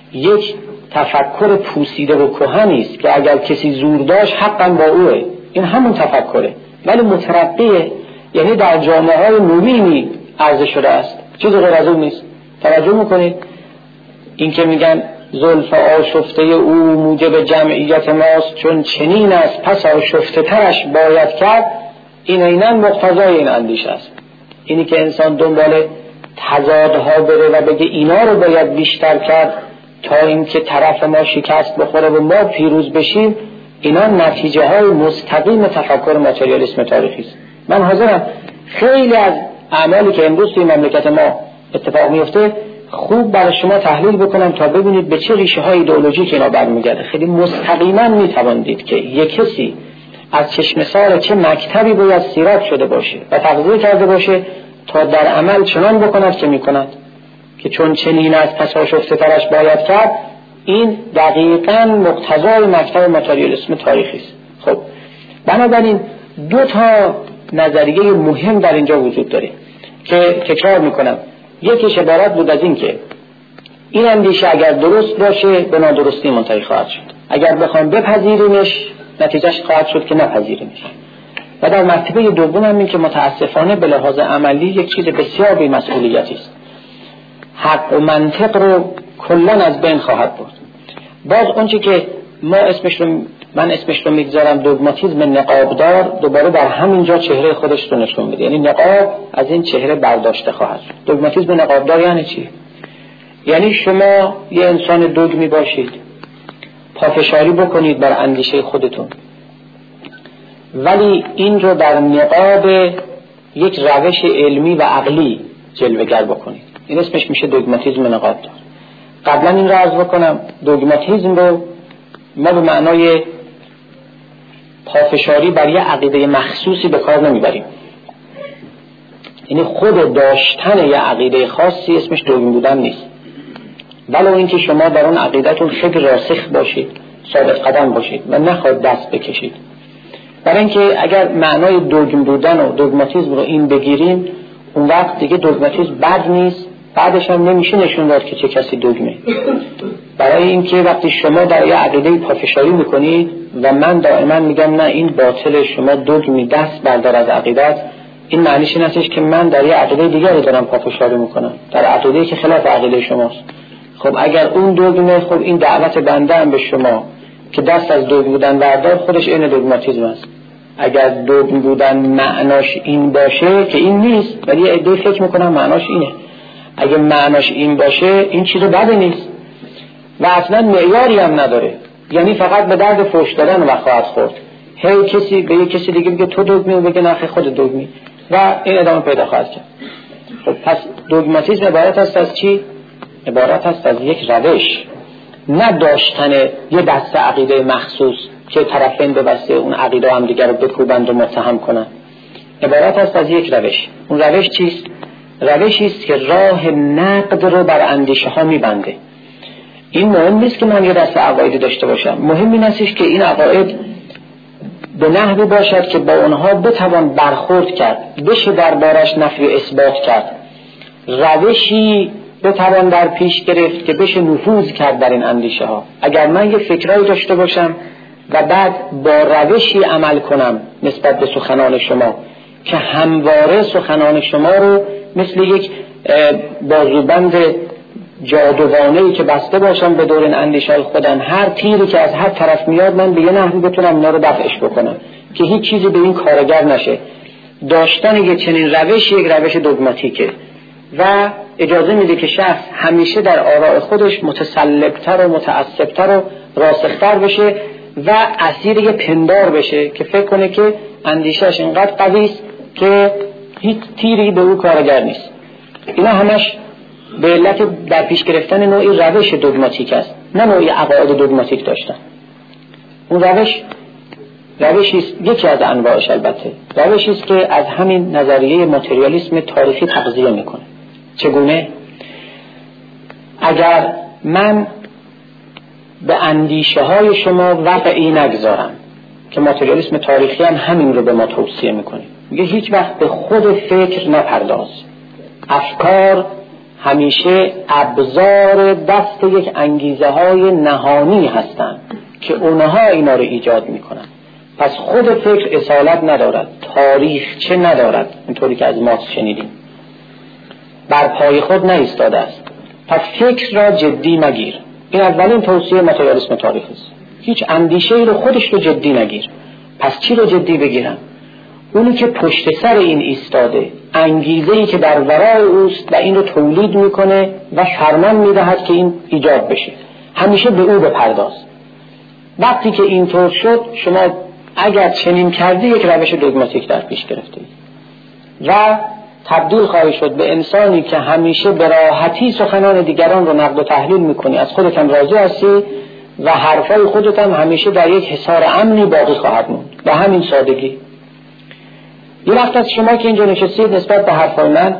[SPEAKER 1] یک تفکر پوسیده و کهنی است که اگر کسی زور داشت حقاً با اوه. این همون تفکره ولی مترقیه، یعنی در جامعه‌های نوینی عرضه شده است، چیز غیر از اون نیست. توجه میکنید؟ این که میگن زلف آشفته او موجب جمعیت ماست، چون چنین است پس آشفته ترش باید کرد، این عیناً مقتضای این اندیشه است. اینی که انسان دنبال تضادها بره و بگه اینا رو باید بیشتر کرد تا اینکه طرف ما شکست بخوره و ما پیروز بشیم، اینا نتیجه های مستقیم تفکر ماتریالیسم تاریخی است. من حاضرم خیلی از اعمالی که امروز توی مملکت ما اتفاق میفته خوب برای شما تحلیل بکنم تا ببینید به چه ریشه های ایدئولوژیک اینا برمیگرده. خیلی مستقیما میتوان دید که یک کسی از چشم سار چه مکتبی باید سیرت شده باشه و تغذیه کرده باشه تا در عمل چنان بکند که میکند که چون چنین از پس آشفته ترش باید کرد. این دقیقاً مقتضای مکتب ماتریالیسم تاریخی است. خب بنابراین دو تا نظریه مهم در اینجا وجود داره که تکرار میکنم. یکیش عبارت بود از این که این اندیشه اگر درست باشه به نادرستی منتهی خواهد شد، اگر بخوام بپذیریمش نتیجهش خواهد شد که نپذیریمش. و در مرتبه دوم هم این که متاسفانه به لحاظ عملی یک چیز بسیار بی‌مسئولیتی است. حق و منطق رو کلاً از بین خواهد برد. باز اون چی که من اسمش رو میگذارم دوگماتیسم نقابدار، دوباره در همین جا چهره خودش رو نشون میده. یعنی نقاب از این چهره برداشته خواهد شد. دوگماتیسم نقابدار یعنی چی؟ یعنی شما یه انسان دوگمی باشید، پافشاری بکنید بر اندیشه خودتون، ولی این رو در نقاب یک روش علمی و عقلی جلوه‌گر بکنید. این اسمش میشه دوگماتیسم نقابدار. قبلا این رو عرض بکنم، دوگماتیسم رو ما به معنای پافشاری بر یه عقیده مخصوصی به کار نمیبریم. یعنی خود داشتن یه عقیده خاصی اسمش دوگم بودن نیست، ولو اینکه شما در اون عقیدتون خیلی راسخ باشید، ثابت قدم باشید و نخواهید دست بکشید. برای اینکه اگر معنای دوگم بودن و دوگماتیسم رو این بگیریم، اون وقت دیگه دوگماتیسم بد نیست، بعدش هم نمیشه نشون داد که چه کسی دوگمه. برای اینکه وقتی شما در یه عقیده پافشاری میکنید و من دائما میگم نه این باطل، شما دوگمی، دست بردار از عقیدت، این معنیش این هستش که من در یه عقیده دیگری دارم پافشاری میکنم، در عقیده‌ای که خلاف عقیده شماست. خب اگر اون دوگمه، خب این دعوت بنده هم به شما که دست از دوگم بودن بردار، خودش این دوگماتیسم است. اگر دوگم بودن معناش این باشه که این نیست، ولی ایده فکر میکنم معناش اینه، اگه معناش این باشه این چیز بدی نیست و اصلا معیاری هم نداره، یعنی فقط به درد فحش دادن و خواهد خورد. هی کسی به یک کسی دیگه بگه تو دوگمی و بگه نه خود دوگمی و این ادامه پیدا خواهد کرد. خب پس دوگماتیسم عبارت است از چی؟ عبارت است از یک روش، نه داشتن یه دسته عقیده مخصوص که طرفین ببسته اون عقیده هم دیگر رو بکوبند و متهم کنند. عبارت است از یک روش. اون روش چیست؟ روشی است که راه نقد رو بر اندیشه ها میبنده. این مهم نیست که من یه دسته عقایدی داشته باشم، مهم این استش که این عقاید به نحوی باشد که با اونها بتوان برخورد کرد، بشه دربارش نفی و اثبات کرد، روشی بتوان در پیش گرفت که بشه نفوذ کرد در این اندیشه ها. اگر من یه فکرایی داشته باشم و بعد با روشی عمل کنم نسبت به سخنان شما که همواره سخنان شما رو مثل یک بازوبند جادوانه‌ای که بسته باشم به دور این اندیشه خودم، هر تیری که از هر طرف میاد من به یه نحوی بتونم اینا رو دفعش بکنم که هیچ چیزی به این کارگر نشه. داشتن یک چنین روش یک روش دوگماتیکه و اجازه میده که شخص همیشه در آراء خودش متسلبتر و متعصبتر و راسختر بشه و اسیر یه پندار بشه که فکر کنه که اندیشهش اینقدر قوی است که هیچ تیری به او کارگر نیست. اینا همش به علت در پیش گرفتن نوعی روش دوگماتیک است، نه نوعی عقاید دوگماتیک داشتن. اون روشی است، یکی از انواعش البته، روشی است که از همین نظریه ماتریالیسم تاریخی تغذیه میکنه. چگونه؟ اگر من به اندیشه های شما وقعی نگذارم، که ماتریالیسم تاریخی هم همین رو به ما توصیه میکنه، میگه هیچ وقت به خود فکر نپرداز، افکار همیشه ابزار دست یک انگیزه های نهانی هستند که اونها اینا رو ایجاد میکنن. پس خود فکر اصالت ندارد، تاریخ چه ندارد، اینطوری که از مارکس شنیدیم، بر پای خود نایستاده است. پس فکر را جدی مگیر. این اولین توصیه ماتریالیسم تاریخی است. هیچ اندیشه‌ای رو خودش رو جدی نگیر. پس چی رو جدی بگیرم؟ اونی که پشت سر این ایستاده، انگیزه‌ای که در ورای اوست و این رو تولید میکنه و فرمان میدهد که این ایجاد بشه، همیشه به او بپرداز. وقتی که اینطور شد، شما اگر چنین کردی یک روش دوگماتیک در پیش گرفتید و تبدیل خواهی شد به انسانی که همیشه به راحتی سخنان دیگران رو نقد و تحلیل میکنی، از خودت هم راضی هستی و حرفای خودت هم همیشه در یک حصار امنی باقی خواهد موند. به همین سادگی. یه وقت از شما که اینجا نشستید نسبت به حرفای من،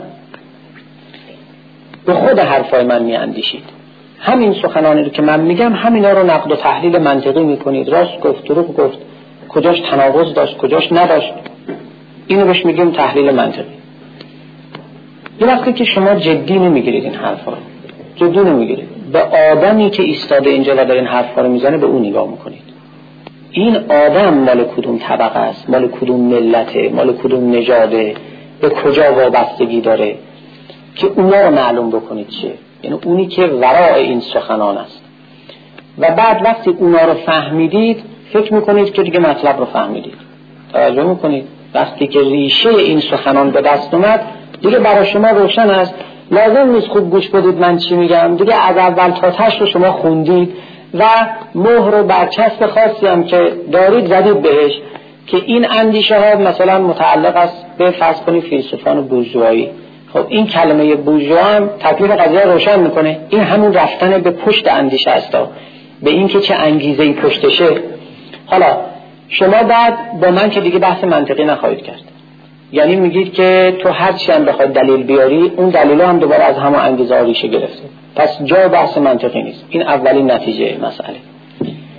[SPEAKER 1] به خود حرفای من میاندیشید، همین سخنانی رو که من میگم همینا رو نقد و تحلیل منطقی میکنید، راست گفت، دروغ گفت، کجاش تناقض داشت، کجاش نداشت، اینو بهش میگیم تحلیل منطقی. یه وقتی که شما جدی نمیگیرید این حرفا رو، جدی نمیگیرید، به آدمی که ایستاده اینجا و داره این حرفا رو میزنه به اون نگاه میکنید. این آدم مال کدوم طبقه است، مال کدوم ملته، مال کدوم نژاده، به کجا وابستگی داره، که اونا رو معلوم بکنید چیه. یعنی اونی که ورای این سخنان است. و بعد وقتی اونا رو فهمیدید فکر میکنید که دیگه مطلب رو فهمیدید. توجه میکنید؟ وقتی که ریشه این سخنان به دست اومد دیگه برای شما روشن است، لازم نیست خوب گوش بدید من چی میگم، دیگه از اول تا تهش رو شما خوندید و مهر و برچسب خاصی هم که دارید زدید بهش که این اندیشه ها مثلا متعلق است به فرض کنید فیلسوفان بورژوایی. خب این کلمه بورژوا هم تکلیف قضیه روشن میکنه، این همون رفتن به پشت اندیشه است، به این که چه انگیزه‌ای پشتشه. حالا شما بعد با من که دیگه بحث منطقی نخواهید کرد، یعنی میگید که تو هر چی هم بخواد دلیل بیاری اون دلیل‌ها هم دوباره از همون انگیزه ها ریشه گرفته، پس جای بحث منطقی نیست. این اولین نتیجه مسئله.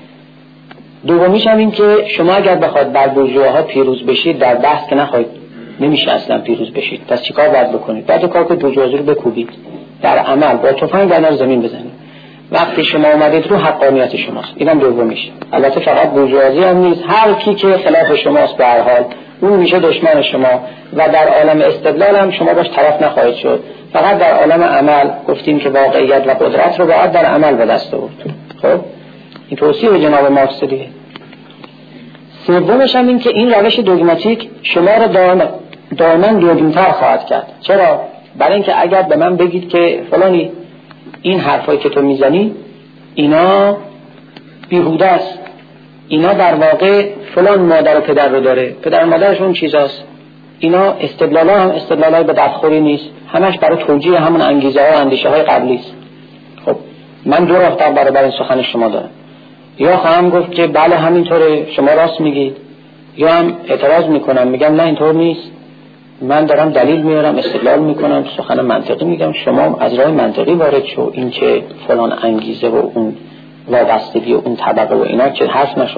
[SPEAKER 1] دومیش هم این که شما اگر بخواد بر بورژواها پیروز بشید در بحث که نخواهید نمیشه اصلا پیروز بشید. پس چیکار باید بکنید؟ باید کار که بورژوازی رو بکوبید، در عمل با تفنگ در زمین بزنید. وقتی شما اومدید رو حقانیت شماست. اینم دومیشه. البته فقط بورژوازی هم نیست، هر کی که خلاف شماست به هر حال اون میشه دشمن شما و در عالم استدلال هم شما باش طرف نخواهید شد. فقط در عالم عمل گفتیم که واقعیت و قدرت رو باید در عمل به دست آورد. خب این توصیه جناب مارکس دیگه. سومش هم این که این روش دوگماتیک شما رو دائما دوگم‌تر خواهد کرد. چرا؟ برای اینکه اگر به من بگید که فلانی این حرفایی که تو میزنی اینا بیهوده است، اینا در واقع فلان مادر و پدر رو داره، پدر و مادرش اون چیزاست، اینا استدلال‌ها هم استدلال‌های به دستخوری نیست، همش برای توجیه همون انگیزه‌ها و اندیشه‌های قبلی است. خب من دو راه در برابر این سخن شما دارم. یا خواهم گفت که بله همینطوره، شما راست میگید، یا هم اعتراض میکنم میگم نه اینطور نیست، من دارم دلیل میارم، استدلال میکنم، سخن منطقی میگم، شما از راه منطقی وارد شو، این که فلان انگیزه و اون وابستگی و اون طبقه و اینا که حرف نشد.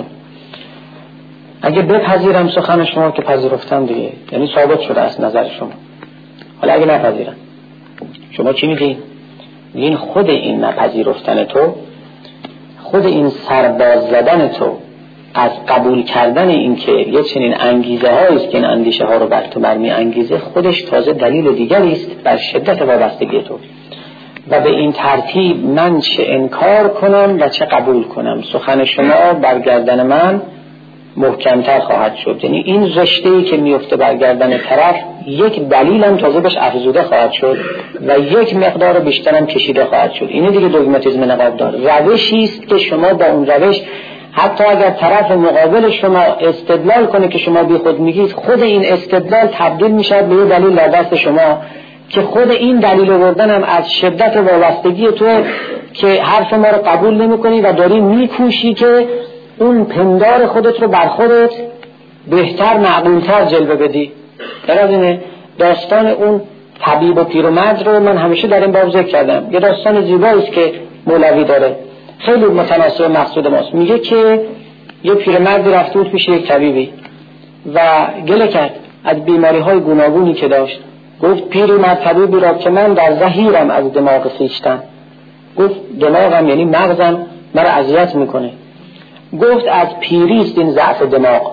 [SPEAKER 1] اگه بپذیرم سخن شما که پذیرفتم دیگه، یعنی ثابت شده از نظر شما. حالا اگه نپذیرم شما چی میگین؟ این خود این نپذیرفتن تو، خود این سرباز زدن تو از قبول کردن این که یه چنین انگیزه هایی است که این اندیشه ها رو بر تو برمی انگیزه، خودش تازه دلیل دیگری است بر شدت وابستگی تو. و به این ترتیب من چه انکار کنم و چه قبول کنم، سخن شما برگردن من محکمتر خواهد شد. یعنی این رشته‌ای که میفته برگردن طرف یک دلیلم تازه بهش افزوده خواهد شد و یک مقدار بیشترم کشیده خواهد شد. اینه دیگه دوگماتیسم نقاب دار. روشی است که شما با اون روش حتی اگر طرف مقابل شما استدلال کنه که شما بی خود میگید، خود این استدلال تبدیل میشه به یه دلیل در دست شما که خود این دلیل آوردن هم از شدت وابستگی تو که حرف ما رو قبول نمی‌کنی و داری میکوشی که اون پندار خودت رو بر خودت بهتر معقولتر جلوه بدی. در از اینه داستان اون طبیب و پیرمرد رو من همیشه در این باب ذکر کردم. یه داستان زیبایی است که مولوی داره، خیلی متناسب مقصود ماست. میگه که یه پیرمردی رفته بود پیش یک طبیبی و گله کرد از بیماری‌های گوناگونی که داشت. گفت پیرمرد طبیبی را که من در زحیرم از دماغ خویشتن. گفت دماغم یعنی مغزم مرا اذیت میکنه. گفت از پیریست این ضعف دماغ.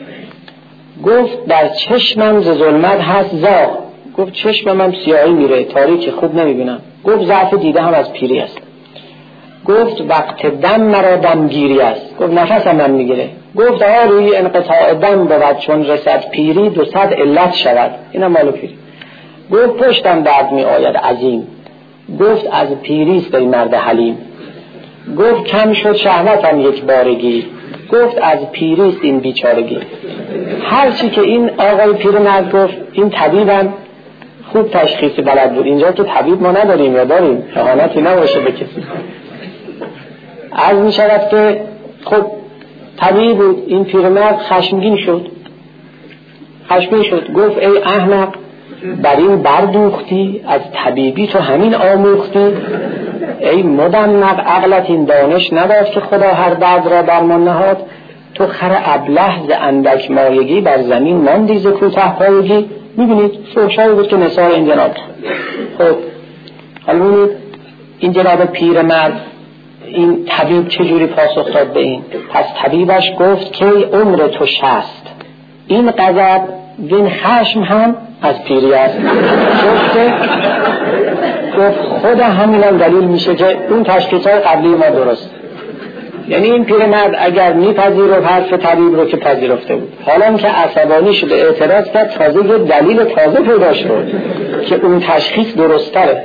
[SPEAKER 1] گفت در چشمم ز ظلمت هست زاغ. گفت چشمم هم سیاهی میره، تاریکی خوب نمیبینم. گفت ضعف دیده هم از پیری است. گفت وقت دم مرا دمگیری است. گفت نفسم من میگیره. گفت روی انقطاع دم بود چون رسد پیری 200 علت شود. اینم مال پیری. گفت پشتم درد می آید عظیم. گفت از پیریست ای مرد حلیم. گفت کم شد شهوتم یک بارگی. گفت از پیریست این بیچارگی. هرچی که این آقای پیرمرد گفت، این طبیبم خوب تشخیصی بلد بود. اینجا که طبیب ما نداریم یا داریم، اهانتی نباشه به کسی. عرض می شود که خب طبیب بود. این پیرمرد خشمگین شد. گفت ای احمق، بر این بردوختی، از طبیبی تو همین آموختی. ای مدمق، عقلت این دانش نداد که خدا هر درد را درمان نهاد. تو خر ابله ز اندک مایگی، بر زمین ماندی ز کوته پایگی. میبینید فحشایی بود که نثار این جناب. خب حالا ببینید این جناب پیرمرد این طبیب چجوری پاسخ داد به این. پس طبیبش گفت که عمر تو 60، این غضب وین خشم هم از پیری است. گفت خود همینم دلیل میشه که اون تشخیص‌های قبلی ما درست. یعنی این پیرمرد اگر میپذیرفت حرف طبیب رو که پذیرفته بود، حالا که عصبانی شده اعتراض کرد، تازه یه دلیل تازه پیدا شد که اون تشخیص درست تره.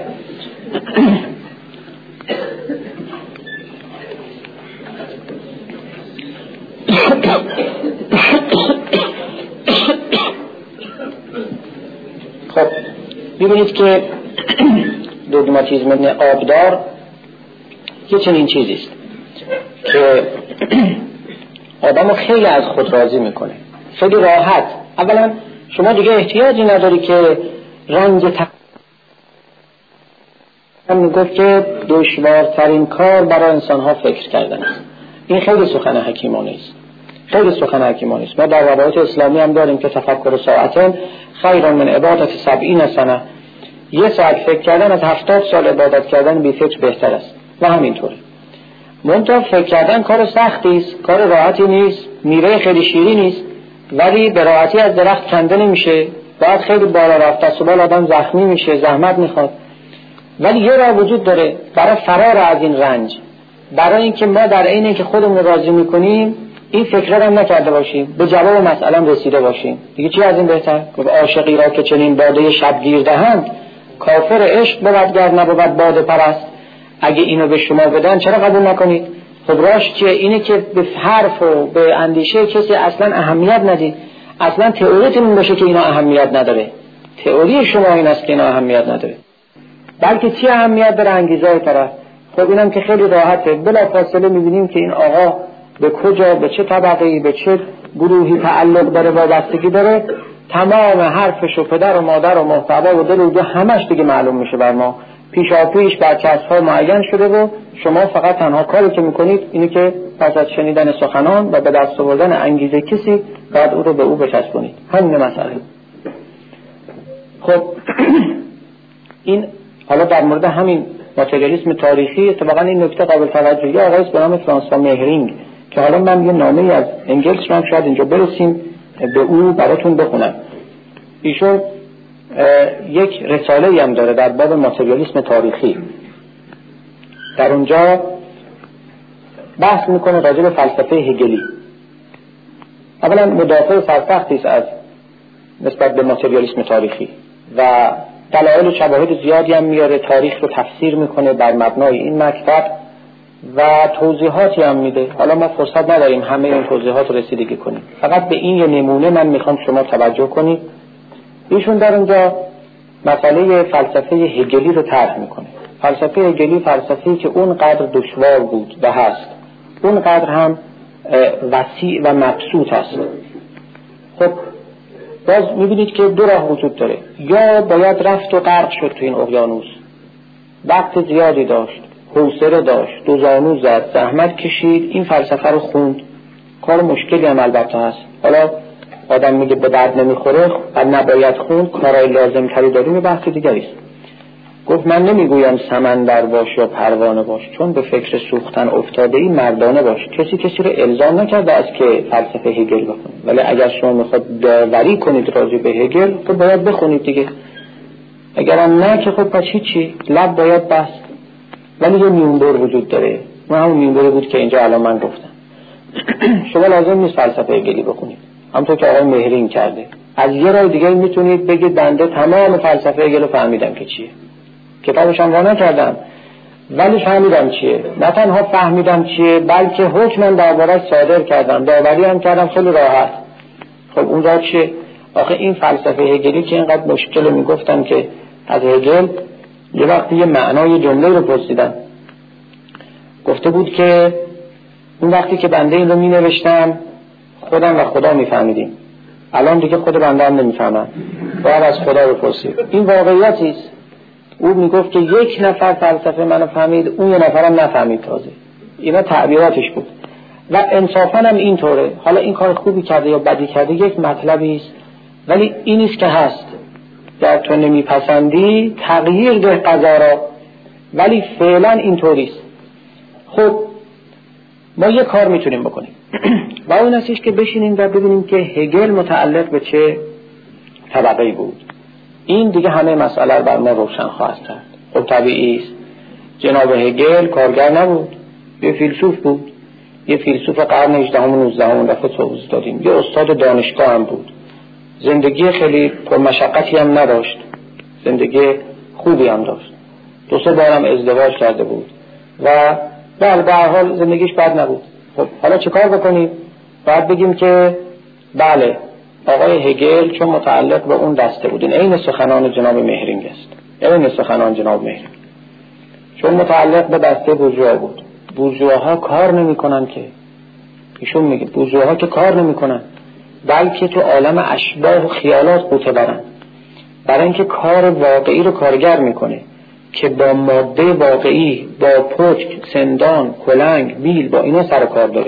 [SPEAKER 1] خب ببینید که دوگماتیسم آبدار یه چنین چیزیست که آدمو خیلی از خود راضی میکنه، خیلی راحت. اولا شما دیگه احتیاجی نداری که رنج هم گفت که دشوارترین کار برای انسانها فکر کردن است. این خیلی سخن حکیمانه است. خیلی سخن حکیمانه است. ما در روایات اسلامی هم داریم که تفکر ساعتن خیر من عبادت 70 سنه، 1 ساعت فکر کردن از 70 سال عبادت کردن بی فکر بهتر است. و همینطوره. منتها فکر کردن کار سختی است، کار راحتی نیست، میوه خیلی شیرینی است، ولی به راحتی از درخت کنده نمیشه، باید خیلی بالا رفت، دست و بال آدم زخمی میشه، زحمت میخواد. ولی یه راه وجود داره برای فرار از این رنج، برای اینکه ما در عین اینکه خودمون راضی میکنیم این فکر رو هم نکرده باشیم، به جواب مسئله رسیده باشیم. دیگه چی از این بهتر؟ عاشقی را که چنین باده شبگیر دهند، کافر عشق بود گر نبود باده پرست. اگه اینو به شما بدن چرا قبول نکنید؟ خب راش چیه؟ اینه که به حرف و به اندیشه کسی اصلا اهمیت ندید. اصلا تئوریتون باشه که اینا اهمیت نداره. تئوری شما این است که اینا اهمیت نداره. بلکه چی اهمیت داره؟ انگیزه طرف. خب اینم که خیلی راحته، بلا فاصله می‌بینیم که این آقا به کجا، به چه طبقه‌ای، به چه گروهی تعلق داره، وابستگی داره. تمام حرفش و پدر و مادر و محتوا و دل و همش دیگه معلوم میشه بر ما. پیشاپیش برچسب‌ها معین شده و شما فقط تنها کاری که میکنید اینه که پس از شنیدن سخنان و به دست آوردن انگیزه کسی باید او رو به او بچسبونید. همین مسئله. خب این حالا در مورد همین ماتریالیسم تاریخی اتفاقا این نکته قابل توجهی آقایی به نام فرانسوا مهرینگ که حالا من یه نامه‌ای از انگلس رو هم شاید اینجا برسیم به او براتون بخونم. ایشون یک رساله‌ای هم داره در باب ماتریالیسم تاریخی. در اونجا بحث میکنه راجع به فلسفه هگلی. اولا مدافع سرسختی است از نسبت به ماتریالیسم تاریخی و دلایل و شواهد زیادی هم میاره، تاریخ رو تفسیر میکنه بر مبنای این مکتب و توضیحاتی هم میده. حالا ما فرصت نداریم همه این توضیحات رو رسیدگی کنیم، فقط به این یه نمونه من میخوام شما توجه کنید. ایشون در اونجا مسئله فلسفه هگلی رو طرح میکنه. فلسفه هگلی فلسفه‌ای که اونقدر دشوار بود و هست، اونقدر هم وسیع و مبسوط هست. خب باز میبینید که دو راه وجود داره، یا باید رفت و غرق شد تو این اقیانوس، وقت زیادی داشت، حوصله داشت، دو زانو زد، زحمت کشید، این فلسفه رو خوند. کار مشکلی هم البته هست. حالا آدم میگه به درد نمیخوره و نباید خوند، کارهای لازم تری داریم، بحث دیگری است. گفت من نمیگویم سمندر باش یا پروانه باش، چون به فکر سوختن افتاده ای مردانه باش. کسی رو الزام نکرده از که فلسفه هگل بخونید، ولی اگر شما میخواد داوری کنید راجع به هگل تو باید بخونید دیگه. اگرم نه که خب پس هیچی، لب باید بست. ولی یه میونبر وجود داره، ما همون میونبری بود که اینجا الان من گفتم. شما لازم نیست فلسفه هگلی بخونید، همونطور که آقای مهرینگ کرده. از یه راه دیگه میتونید بگید بنده تمام فلسفه هگل رو فهمیدم که چیه، کتابش هم وا نکردم ولی فهمیدم چیه. نه تنها فهمیدم چیه بلکه حکمم درباره‌اش صادر کردم، داوری هم کردم خیلی راحت. خب اون راه چیه؟ آخه این فلسفه هگلی که اینقدر مشکل میگفتم که از هگل یه وقتی یه معنای جمله رو پرسیدم، گفته بود که اون وقتی که بنده این رو می نوشتم خودم و خدا می فهمیدیم، الان دیگه خود بنده هم نمی فهمم، باید از خدا بپرسید. این واقعیتی است. او می گفت که یک نفر فلسفه منو فهمید، اون یه نفرم نفهمید تازه. اینا تعبیراتش بود و انصافاً هم اینطوره. حالا این کار خوبی کرده یا بدی کرده یک مطلبی است، ولی این است که هست. در تو نمیپسندی تغییر ده قضا را، ولی فعلا اینطوری است. خب ما یه کار میتونیم بکنیم و اون استش که بشینیم و ببینیم که هگل متعلق به چه طبقه‌ای بود. این دیگه همه مسئله رو بر ما روشن خواهد کرد. خب طبیعی است، جناب هگل کارگر نبود، یه فیلسوف بود، یه فیلسوف قرن 18 و 19 دفعه توضیح دادیم، یه استاد دانشگاه هم بود، زندگی خیلی پرمشقتی هم نداشت، زندگی خوبی هم داشت، 2-3 بارم ازدواج کرده بود و به هر حال زندگیش بد نبود. خب حالا چه کار بکنیم؟ باید بگیم که بله آقای هگل چون متعلق به اون دسته بود، این سخنان جناب مهرینگ است، این سخنان جناب مهرینگ چون متعلق به دسته بورژوا بود. بورژواها کار نمی کنن که، ایشون میگه بورژواها که کار نمی کنن بلکه تو عالم اشباح و خیالات قوطه برن، برای اینکه کار واقعی رو کارگر میکنه که با ماده واقعی، با پشت، سندان، کلنگ، بیل، با اینا سر کار داره.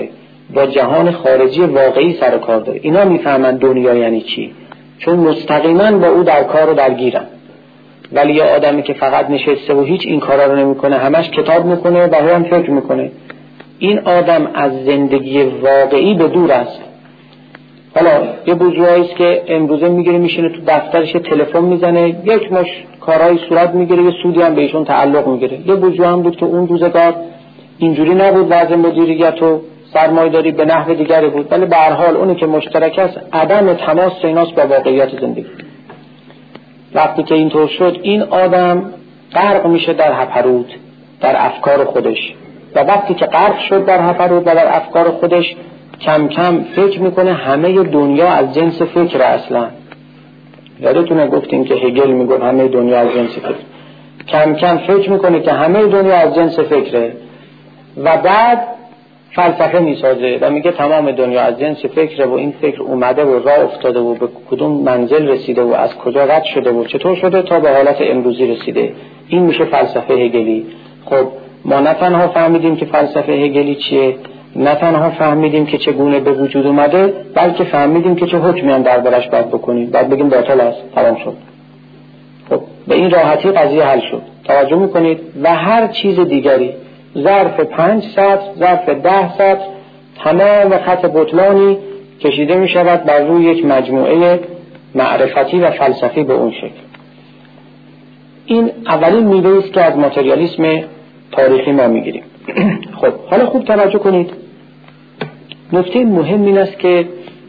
[SPEAKER 1] با جهان خارجی واقعی سر و کار داره. اینا میفهمن دنیا یعنی چی، چون مستقیما با او در کار و درگیرن. ولی یه آدمی که فقط نشسته و هیچ این کارا رو نمیکنه، همش کتاب میکنه و هم فکر میکنه، این آدم از زندگی واقعی به دور است. حالا یه بورژوایی است که امروزه میگیره میشینه تو دفترش تلفن میزنه، یک مش کارهای صورت میگیره، یه سودی هم بهشون تعلق میگیره. یه بورژوا هم بود که اون روزگار اینجوری نبود، وضع مدیریت و سرمایه‌داری به نحو دیگری بود، ولی به هر حال اونی که مشترک است عدم تماس ایناست با واقعیت زندگی. وقتی که اینطور شد، این آدم غرق میشه در هپروت، در افکار خودش، و وقتی که غرق شد در هپروت و در افکار خودش، کم کم فکر میکنه همه دنیا از جنس فکر. اصلا یادتونه گفتیم که هگل میگفت همه دنیا از جنس فکر. کم کم فکر میکنه که همه دنیا از جنس فکره و بعد فلسفه میسازه و میگه تمام دنیا از جنس فکره و این فکر اومده و راه افتاده و به کدوم منزل رسیده و از کجا رد شده و چطور شده تا به حالت امروزی رسیده. این میشه فلسفه هگلی. خب ما نه تنها فهمیدیم که فلسفه هگلی چیه، نه تنها فهمیدیم که چگونه به وجود اومده، بلکه فهمیدیم که چه حکمی هم دربارش باید بکنیم. بعد بگیم باطل است، تمام شد. خب به این راحتی قضیه حل شد. توجه میکنید؟ و هر چیز دیگری ظرف 5 سطر، ظرف 10 سطر، تمام خط بطلانی کشیده می شود بر روی یک مجموعه معرفتی و فلسفی به اون شکل. این اولین میوه است که از ماتریالیسم تاریخی ما میگیریم. خب حالا خوب توجه کنید، نکته مهم این است که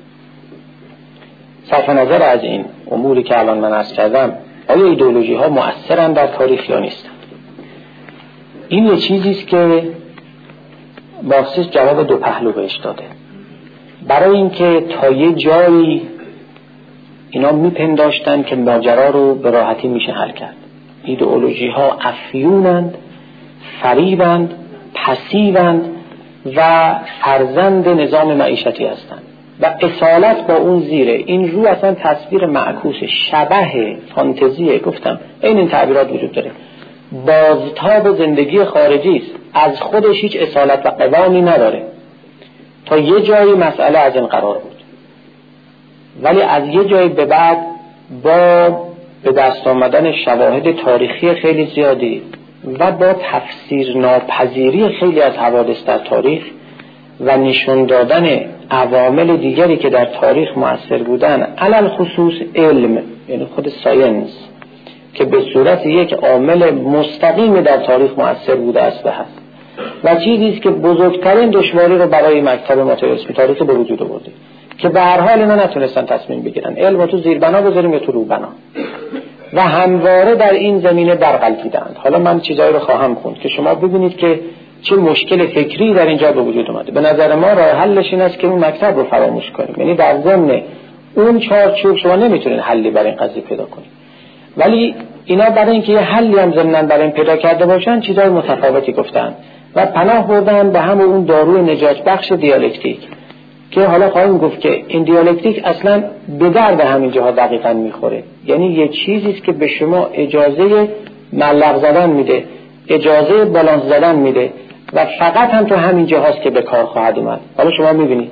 [SPEAKER 1] صرف نظر از این اموری که الان من عرض کردم، آیا ایدئولوژی ها مؤثرن در تاریخ یا نیستن؟ این یه چیزی است که مارکسیسم جواب دو پهلو بهش داده. برای اینکه تا یه جایی اینا میپنداشتن که ماجرا رو به راحتی میشه حل کرد. ایدئولوژی ها افیونند، فریبند، پسیوند و فرزند نظام معیشتی هستند و اصالت با اون زیره. این رو اصلا تصویر معکوس، شبه، فانتزیه. گفتم این تعبیرات وجود داره. بازتاب زندگی خارجی است، از خودش هیچ اصالت و قوامی نداره. تا یه جایی مسئله از این قرار بود، ولی از یه جایی به بعد با به دست آمدن شواهد تاریخی خیلی زیادی و با تفسیر ناپذیری خیلی از حوادث در تاریخ و نشون دادن عوامل دیگری که در تاریخ مؤثر بودن، علل خصوص علم، یعنی خود ساینس که به صورت یک عامل مستقیم در تاریخ مؤثر بوده است و هست و چیزی است که بزرگترین دشواری رو برای مکتب ماتریالیسم تاریخ به وجود آورده که به هر حال اینا نتونستن تصمیم بگیرن علم رو تو زیربنا بذاریم یا تو روبنا و همواره در این زمینه برغلطیدند. حالا من چیزایی رو خواهم خوند که شما ببینید که چه مشکل فکری در اینجا به وجود اومده. به نظر ما راه حلش این است که اون مکتب رو فراموش کنیم، یعنی در ضمن اون چارچوب شما نمیتونید حلی برای این قضیه پیدا کنید، ولی اینا برای اینکه یه حلی هم ضمناً برای این پیدا کرده باشن چیزای متفاوتی گفتن و پناه بردن به همون اون داروی نجات بخش دیالکتیک که حالا خواهیم گفت که این دیالکتیک اصلا به درد همین جاها دقیقاً میخوره. یعنی یه چیزی است که به شما اجازه ملق زدن میده، اجازه بالانس زدن میده و فقط هم تو همین جاهاست که به کار خواهد اومد. حالا شما میبینید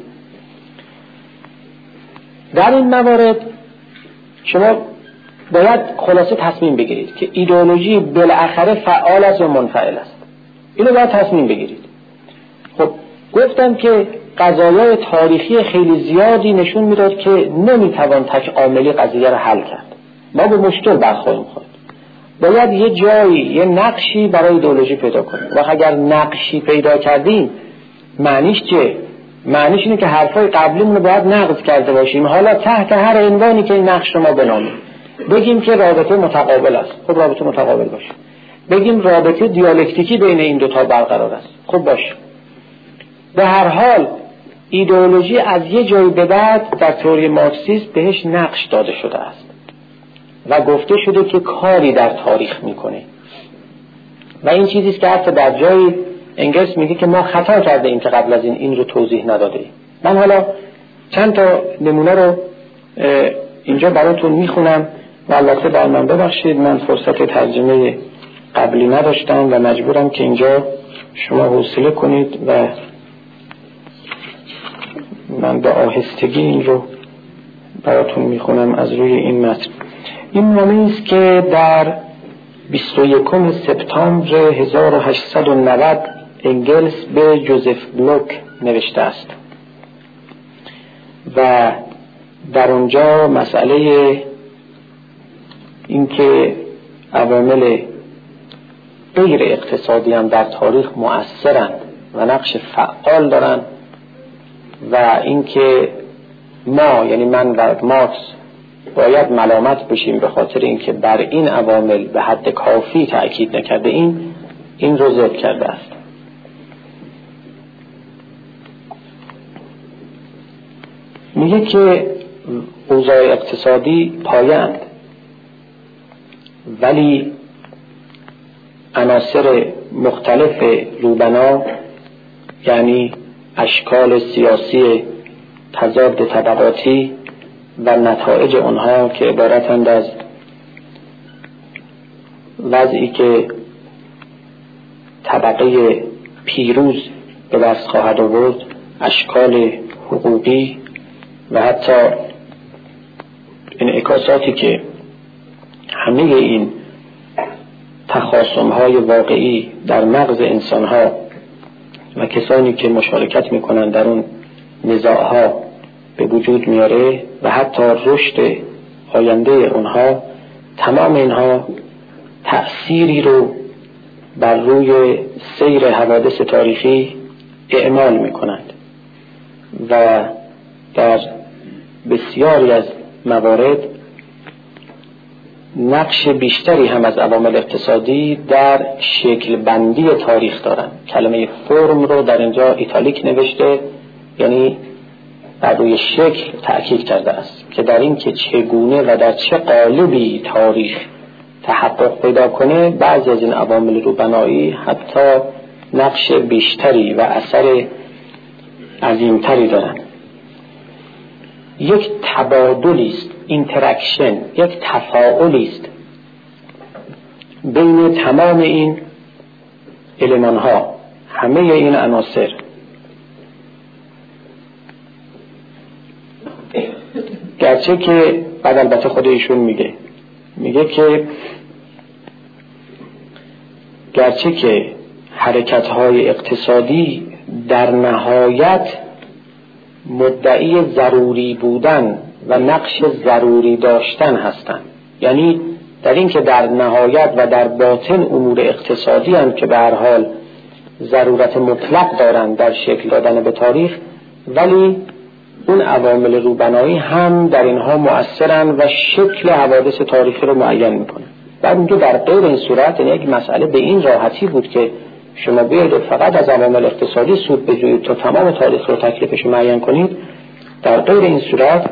[SPEAKER 1] در این موارد شما باید خلاصه تصمیم بگیرید که ایدئولوژی بالاخره فعال است یا منفعل است. اینو باید تصمیم بگیرید. خب گفتم که قضایای تاریخی خیلی زیادی نشون میداد که نمیتوان تک عاملی قضیه رو حل کرد. ما به مشکل برخواهیم خورد. باید یه جایی، یه نقشی برای ایدئولوژی پیدا کنیم. و اگر نقشی پیدا کردیم معنیش چه؟ معنیش اینه که حرفای قبلیمون رو باید نقض کرده باشیم. حالا تحت هر عنوانی که این نقش رو ما بنامیم. بگیم که رابطه متقابل است. خب رابطه متقابل باشه. بگیم رابطه دیالکتیکی بین این دوتا برقرار است. خب باشه. به هر حال ایدئولوژی از یه جایی به بعد در تئوری مارکسیسم بهش نقش داده شده است و گفته شده که کاری در تاریخ میکنه و این چیزی است که حتی در جایی انگلس میگه که ما خطا کرده ایم که قبل از این رو توضیح نداده ایم. من حالا چند تا نمونه رو اینجا براتون میخونم و البته در من ببخشید من فرصت ترجمه قبلی نداشتم و مجبورم که اینجا شما حوصله کنید و من به آهستگی این رو براتون میخونم از روی این متن. این نامه است که در 21 سپتامبر 1890 انگلس به جوزف بلوک نوشته است و در اونجا مسئله اینکه عوامل غیر اقتصادی هم در تاریخ مؤثرند و نقش فعال دارند و اینکه ما، یعنی من و مارکس، باید ملامت بشیم به خاطر اینکه بر این عوامل به حد کافی تأکید نکرده این رو ذکر کرده است. میگه که اوضاع اقتصادی پایه‌اند، ولی عناصر مختلف روبنا، یعنی اشکال سیاسی تضاد طبقاتی و نتایج آنها که عبارتند از وضعی که طبقه پیروز به دست خواهد آورد، اشکال حقوقی و حتی انعکاساتی که همه این تخاصم‌های واقعی در مغز انسان‌ها و کسانی که مشارکت می‌کنند در اون نزاع‌ها به وجود میاره و حتی رشد آینده اونها، تمام اینها تأثیری رو بر روی سیر حوادث تاریخی اعمال می‌کنند و در بسیاری از موارد نقش بیشتری هم از عوامل اقتصادی در شکل بندی تاریخ دارن. کلمه فرم رو در اینجا ایتالیک نوشته، یعنی بر روی شکل تأکید کرده است که در این که چگونه و در چه قالبی تاریخ تحقق پیدا کنه، بعضی از این عوامل روبنایی حتی نقش بیشتری و اثر عظیمتری دارن. یک تبادلی است، اینتراکشن، یک تفاعلی است بین تمام این المان ها، همه این عناصر. گرچه که بعد البته خود ایشون میگه که گرچه که حرکت های اقتصادی در نهایت مدعی ضروری بودن و نقش ضروری داشتن هستند، یعنی در این که در نهایت و در باطن امور اقتصادی هم که به هر حال ضرورت مطلق دارند در شکل دادن به تاریخ، ولی اون عوامل روبنایی هم در اینها مؤثرن و شکل حوادث تاریخی رو معین میکنن. بعد اونجا در غیر این صورت، یعنی یک مسئله به این راحتی بود که شما بیاید فقط از عوامل اقتصادی سود بجویید تا تمام تاریخ رو تکلیفش رو معین کنید، در غیر این صورت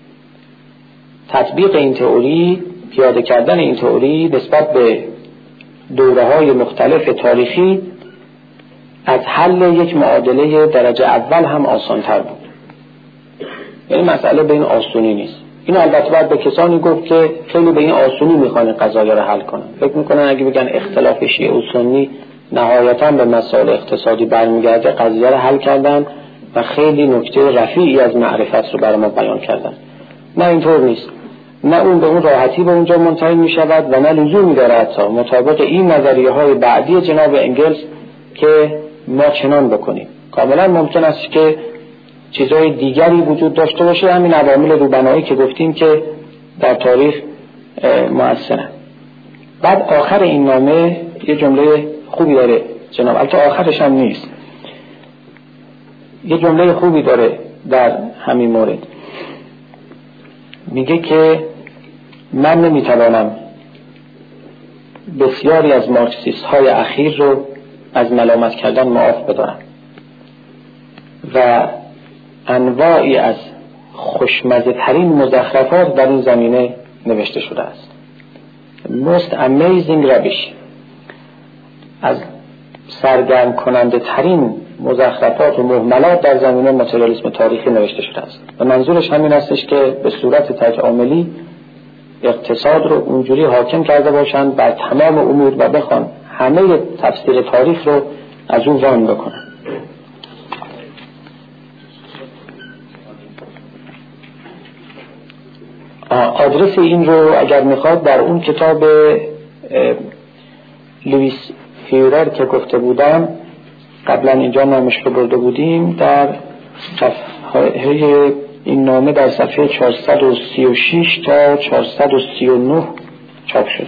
[SPEAKER 1] تطبیق این تئوری، پیاده کردن این تئوری نسبت به دوره‌های مختلف تاریخی از حل یک معادله درجه اول هم آسان‌تر بود. یعنی مسئله به این آسونی نیست. این البته باید به کسانی گفت که خیلی به این آسونی میخوان قضایا رو حل کنن. فکر میکنن اگه بگن اختلاف شیعه و سنی نهایتاً به مسائل اقتصادی برمیگرده، قضیه رو حل کردن و خیلی نکته رفیعی از معرفت رو برای ما بیان کردن. نه اینطور نیست. نه اون به اون راحتی به اونجا منتهی میشود و نه لزومی داره حتی مطابق این نظریه های بعدی جناب انگلس که ما چنان بکنیم. کاملا ممکن است که چیزهای دیگری وجود داشته باشه، همین عوامل روبنایی که گفتیم که در تاریخ مؤثرن. بعد آخر این نامه یه جمله خوبی داره جناب، البته آخرش هم نیست، یه جمله خوبی داره در همین مورد. میگه که من نمیتوانم بسیاری از مارکسیست های اخیر رو از ملامت کردن معاف بدارم و انواعی از خوشمزه ترین مزخرفات در این زمینه نوشته شده است. most amazing rubbish، از سرگرم کننده ترین مزخرفات و مهملات در زمینه ماتریالیسم تاریخی نوشته شده است و منظورش همین استش که به صورت تکاملی اقتصاد رو اونجوری حاکم کرده باشند بر تمام امور و بخوان همه تفسیر تاریخ رو از اون وان بکنن. آدرس این رو اگر میخواد در اون کتاب لوئیس فیورر که گفته بودم قبلا اینجا نامش رو برده بودیم، در صفحه این نامه در صفحه 436 تا 439 چاپ شده.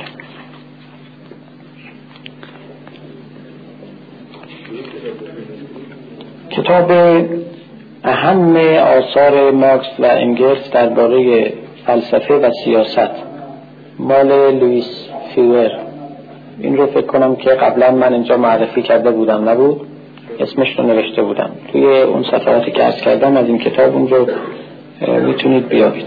[SPEAKER 1] کتاب اهم آثار مارکس و انگلس درباره فلسفه و سیاست مال لوئیس فیور. این رو فکر کنم که قبلا من اینجا معرفی کرده بودم، نبود؟ اسمش رو نوشته بودم توی اون صفحاتی که عرض کردم. از این کتاب اون رو میتونید بیابید.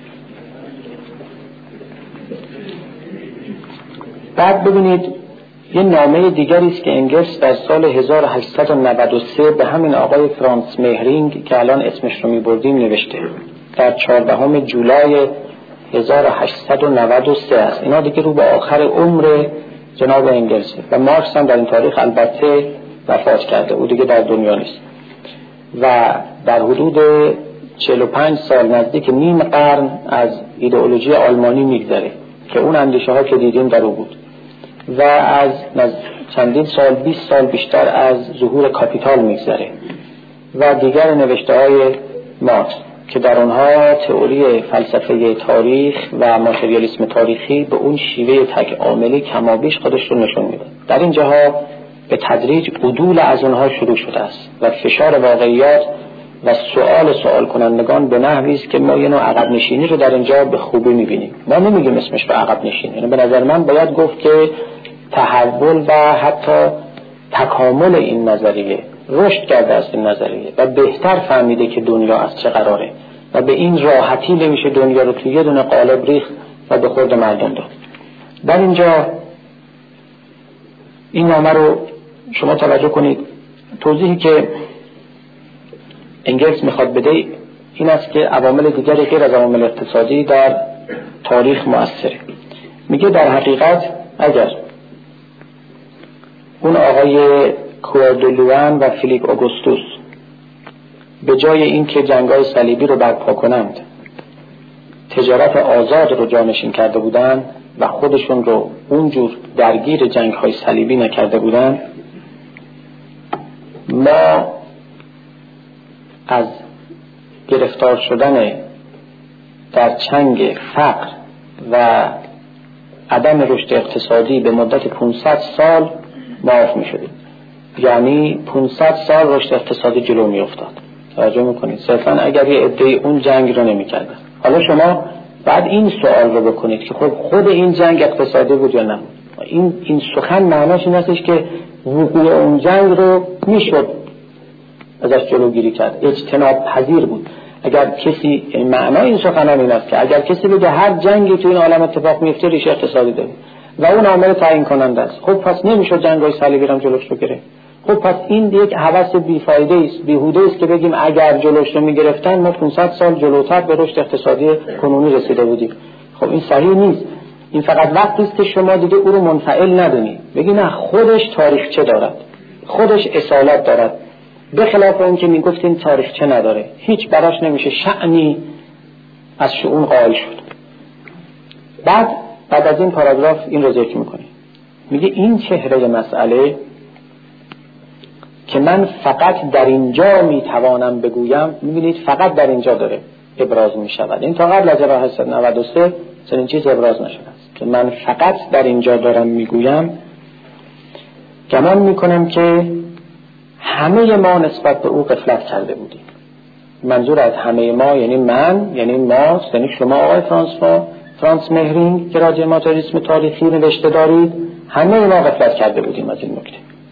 [SPEAKER 1] بعد ببینید یه نامه دیگری است که انگلس در سال 1893 به همین آقای فرانس مهرینگ که الان اسمش رو میبردیم نوشته، در 14 جولای 1893 است. اینا دیگه رو به آخر عمر جناب انگلسه و مارکس هم در این تاریخ البته وفات کرده، او دیگه در دنیا نیست و در حدود 45 سال نزدیک نیم قرن از ایدئولوژی آلمانی میگذره که اون اندیشه ها که دیدیم در او بود و از چندین سال 20 سال بیشتر از ظهور کاپیتال میگذره و دیگر نوشته های مارکس که در اونها تئوری فلسفه تاریخ و ماتریالیسم تاریخی به اون شیوه تک عاملی کمابیش خودش رو نشون میده. در این جاها به تدریج عدول از اونها شروع شده است و فشار واقعیات و سوال کنندگان به نحوی است که ما یه نوع عقب نشینی رو در اینجا به خوبی میبینیم. ما نمیگیم اسمش به عقب نشینی، یعنی به نظر من باید گفت که تحول و حتی تکامل این نظریه، رشد کرده است این نظریه و بهتر فهمیده که دنیا از چه قراره و به این راحتی نمیشه دنیا رو توی یه دونه قالب ریخت و به خورد مردم داد. در اینجا این نامه رو شما توجه کنید. توضیحی که انگلس میخواد بده این است که عوامل دیگری غیر از عوامل اقتصادی در تاریخ مؤثره. میگه در حقیقت اگر اون آقای کوردولوان و فیلیپ اوگوستوس به جای این که جنگ‌های صلیبی رو برپا کنند تجارت آزاد رو جانشین کرده بودند و خودشون رو اونجور درگیر جنگ‌های صلیبی نکرده بودند، ما از گرفتار شدن در چنگ فقر و عدم رشد اقتصادی به مدت 500 سال معاف می شدیم. یعنی 500 سال رشد اقتصادی جلو می افتاد. توجه میکنید؟ صرفا اگر یه عده اون جنگ رو نمی کردن. حالا شما بعد این سوال رو بکنید که خود این جنگ اقتصادی بود یا نبود. این سخن معناش این هستش که وقوع اون جنگ رو میشد ازش جلوگیری کرد، اجتناب پذیر بود. اگر کسی معنای این سخن این است که اگر کسی بگه هر جنگی تو این عالم اتفاق میفته ریشه اقتصادی داره و اون عامل تعیین کننده است، خب پس نمیشه جنگ‌های صلیبی رو جلوش رو گرفت. خب پس این یک هوس بیفایده است، بیهوده است که بگیم اگر جلوش رو میگرفتن ما 500 سال جلوتر به رشد اقتصادی کنونی رسیده بودیم. خب این صحیح نیست. این فقط وقتی است که شما دیگه او رو منفعل ندونید، بگی نه خودش تاریخچه دارد، خودش اصالت دارد، به خلاف اون که میگفتین تاریخچه نداره، هیچ براش نمیشه شأنی از شؤون قائل شد. بعد از این پاراگراف این رو ذکر میکنه، میگه این چهره مسئله که من فقط در اینجا میتوانم بگویم، میبینید فقط در اینجا داره ابراز میشود. این تا قبل از 1893 چنین چیز ابراز نشده است که من فقط در اینجا دارم میگویم. گمان میکنم که همه ما نسبت به او غفلت کرده بودیم. منظور از همه ما یعنی من، یعنی ما، یعنی شما آقای فرانس مهرینگ که راجع ماتریالیسم تاریخی نوشته دارید، همه ما غفلت کرده بودیم از این نکته.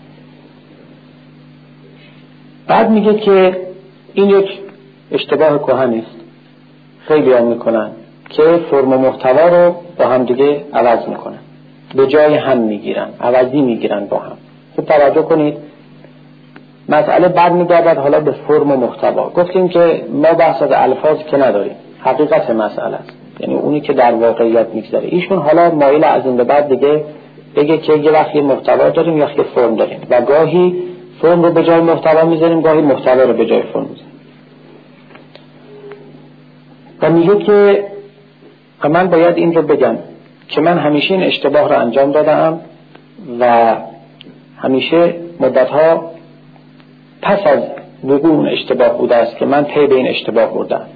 [SPEAKER 1] بعد میگه که این یک اشتباه کهنی است. خیلی هم میکنن که فرم و محتوا رو با هم دیگه عوض میکنن، به جای هم میگیرن، عوضی میگیرن با هم. خب توجه کنید، مسئله برمیگردد حالا به فرم و محتوا. گفتیم که ما بحث از الفاظ که نداریم، حقیقت مسئله است، یعنی اونی که در واقعیت میگذره. ایشون حالا مایل از این به بعد دیگه بگه که یه وقتی محتوا داریم یا یه فرم داریم و گاهی فرم رو به جای محتوا میذاریم، گاهی محتوا رو به جای فرم میذاریم. و میگه که و من باید این رو بگم که من همیشه این اشتباه رو انجام دادم و همیشه مدتها پس از وقوع اون اشتباه بوده است که من پی به این اشتباه بردم.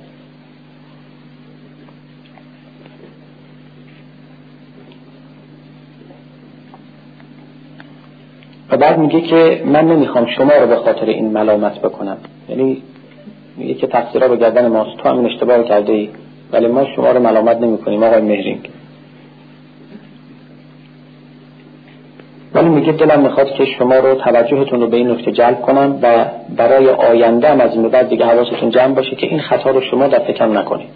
[SPEAKER 1] و بعد میگه که من نمیخوام شما رو به خاطر این ملامت بکنم، یعنی میگه که تقصیرها به گردن ماست، تو همین اشتباه رو کرده ای ولی ما شما رو ملامت نمی کنیم آقای مهرینگ. ولی میگه دلم میخواد که شما رو توجهتون رو به این نکته جلب کنم و برای آینده هم از این بعد دیگه حواستون جمع باشه که این خطا رو شما دست کم نکنید.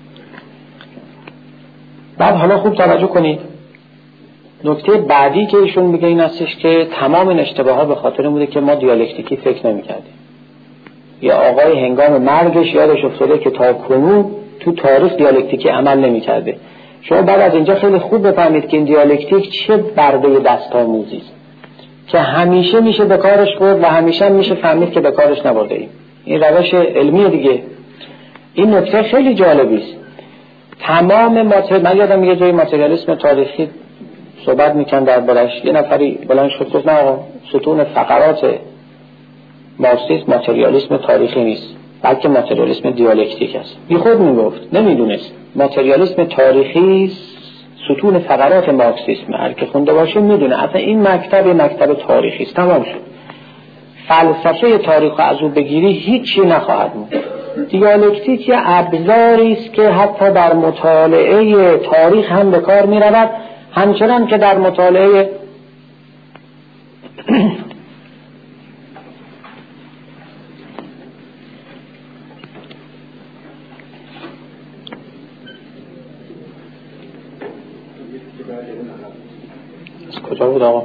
[SPEAKER 1] بعد حالا خوب توجه کنید، نکته بعدی که ایشون میگه این هستش که تمام این اشتباه ها به خاطر بوده که ما دیالکتیکی فکر نمی‌کردیم. یا آقای هنگام مرگش یادش افتاده که تا کنون تو تاریخ دیالکتیکی عمل نمی‌کرده. شما بعد از اینجا خیلی خوب بفهمید که این دیالکتیک چه برده دست‌آموزی است که همیشه میشه به کارش برد و همیشه میشه فهمید که به کارش نبرده ایم. این روش علمی دیگه. این نکته خیلی جالبی است. تمام من یادم یه جای ماتریالیسم تاریخی صحبت میکن دربارش، یه نفری بلند شد گفت نه ستون فقرات مارکسیسم ماتریالیسم تاریخی نیست بلکه ماتریالیسم دیالکتیک است. بی خود میگفت، نمیدونست ماتریالیسم تاریخی ستون فقرات مارکسیسم. هر که خونده باشه میدونه اصلا این مکتب تاریخی است. تمام شد. فلسفه تاریخ از او بگیری هیچی نخواهد بود. دیالکتیک یه ابزاری است که حتی در مطالعه تاریخ هم به کار میرود، همچنان که در مطالعه کجا بود آقا؟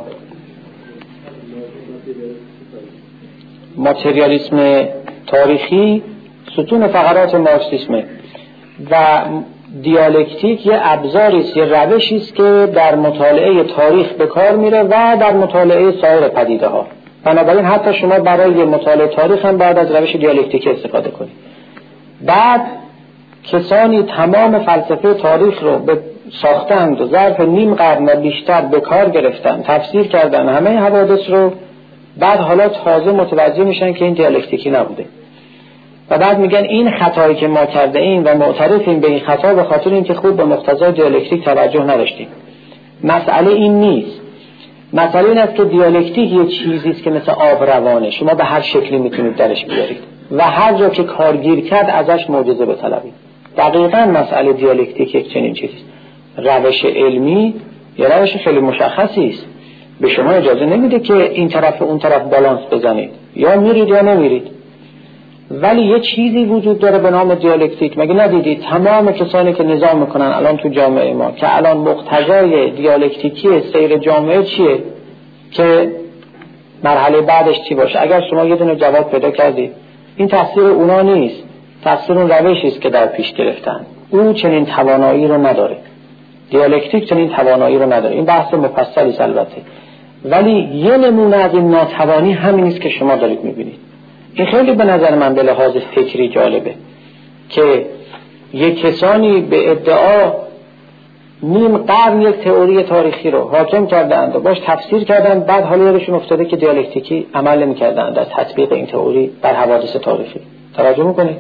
[SPEAKER 1] ماتریالیسم تاریخی ستون فقرات مارکسیسمه و دیالکتیک یه ابزاری است، یه روشی است که در مطالعه تاریخ به کار میره و در مطالعه سایر پدیده ها. بنابراین حتی شما برای مطالعه تاریخ هم باید از روش دیالکتیک استفاده کنید. بعد کسانی تمام فلسفه تاریخ رو به ساختند و ظرف نیم قرن و بیشتر به کار گرفتن، تفسیر کردن همه حوادث رو، بعد حالا تازه متوجه میشن که این دیالکتیکی نبوده و بعد میگن این خطایی که ما کرده ایم و معترفیم به این خطا به خاطر اینکه خوب به مقتضای دیالکتیک توجه نداشتیم. مسئله این نیست. مسئله این است که دیالکتیک یه چیزی است که مثل آب روانه، شما به هر شکلی میتونید درش بیارید و هر جا که کارگیر کرد ازش معجزه بطلبید. دقیقاً مسئله دیالکتیک یک چنین چیزی است. روش علمی یه روش خیلی مشخصی است، به شما اجازه نمیده که این طرف و اون طرف بالانس بزنید، یا میرید یا نمیرید. ولی یه چیزی وجود داره به نام دیالکتیک. مگه ندیدید تمام کسانی که نظام میکنن الان تو جامعه ما که الان مقتضای دیالکتیکی سیر جامعه چیه که مرحله بعدش چی باشه؟ اگر شما یه دونه جواب پیدا کردید، این تقصیر اونا نیست، تقصیر اون روشی است که در پیش گرفتن. او چنین توانایی رو نداره، دیالکتیک چنین توانایی رو نداره. این بحث مفصلی است البته، ولی یه نمونه از این ناتوانی همین است که شما دارید میبینید. این خیلی به نظر من به لحاظ فکری جالبه که یک کسانی به ادعا نیم قرن یک تئوری تاریخی رو حاکم کردند و باش تفسیر کردند، بعد حالا یادشون افتاده که دیالکتیکی عمل نمی‌کردند در تطبیق این تئوری بر حوادث تاریخی. توجه می‌کنید؟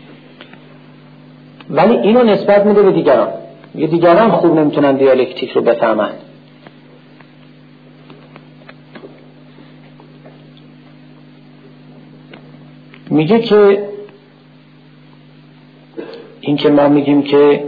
[SPEAKER 1] ولی اینو نسبت میده به دیگران. یه دیگران خوب نمیتونن دیالکتیک رو بفهمند. میگه که این که ما میگیم که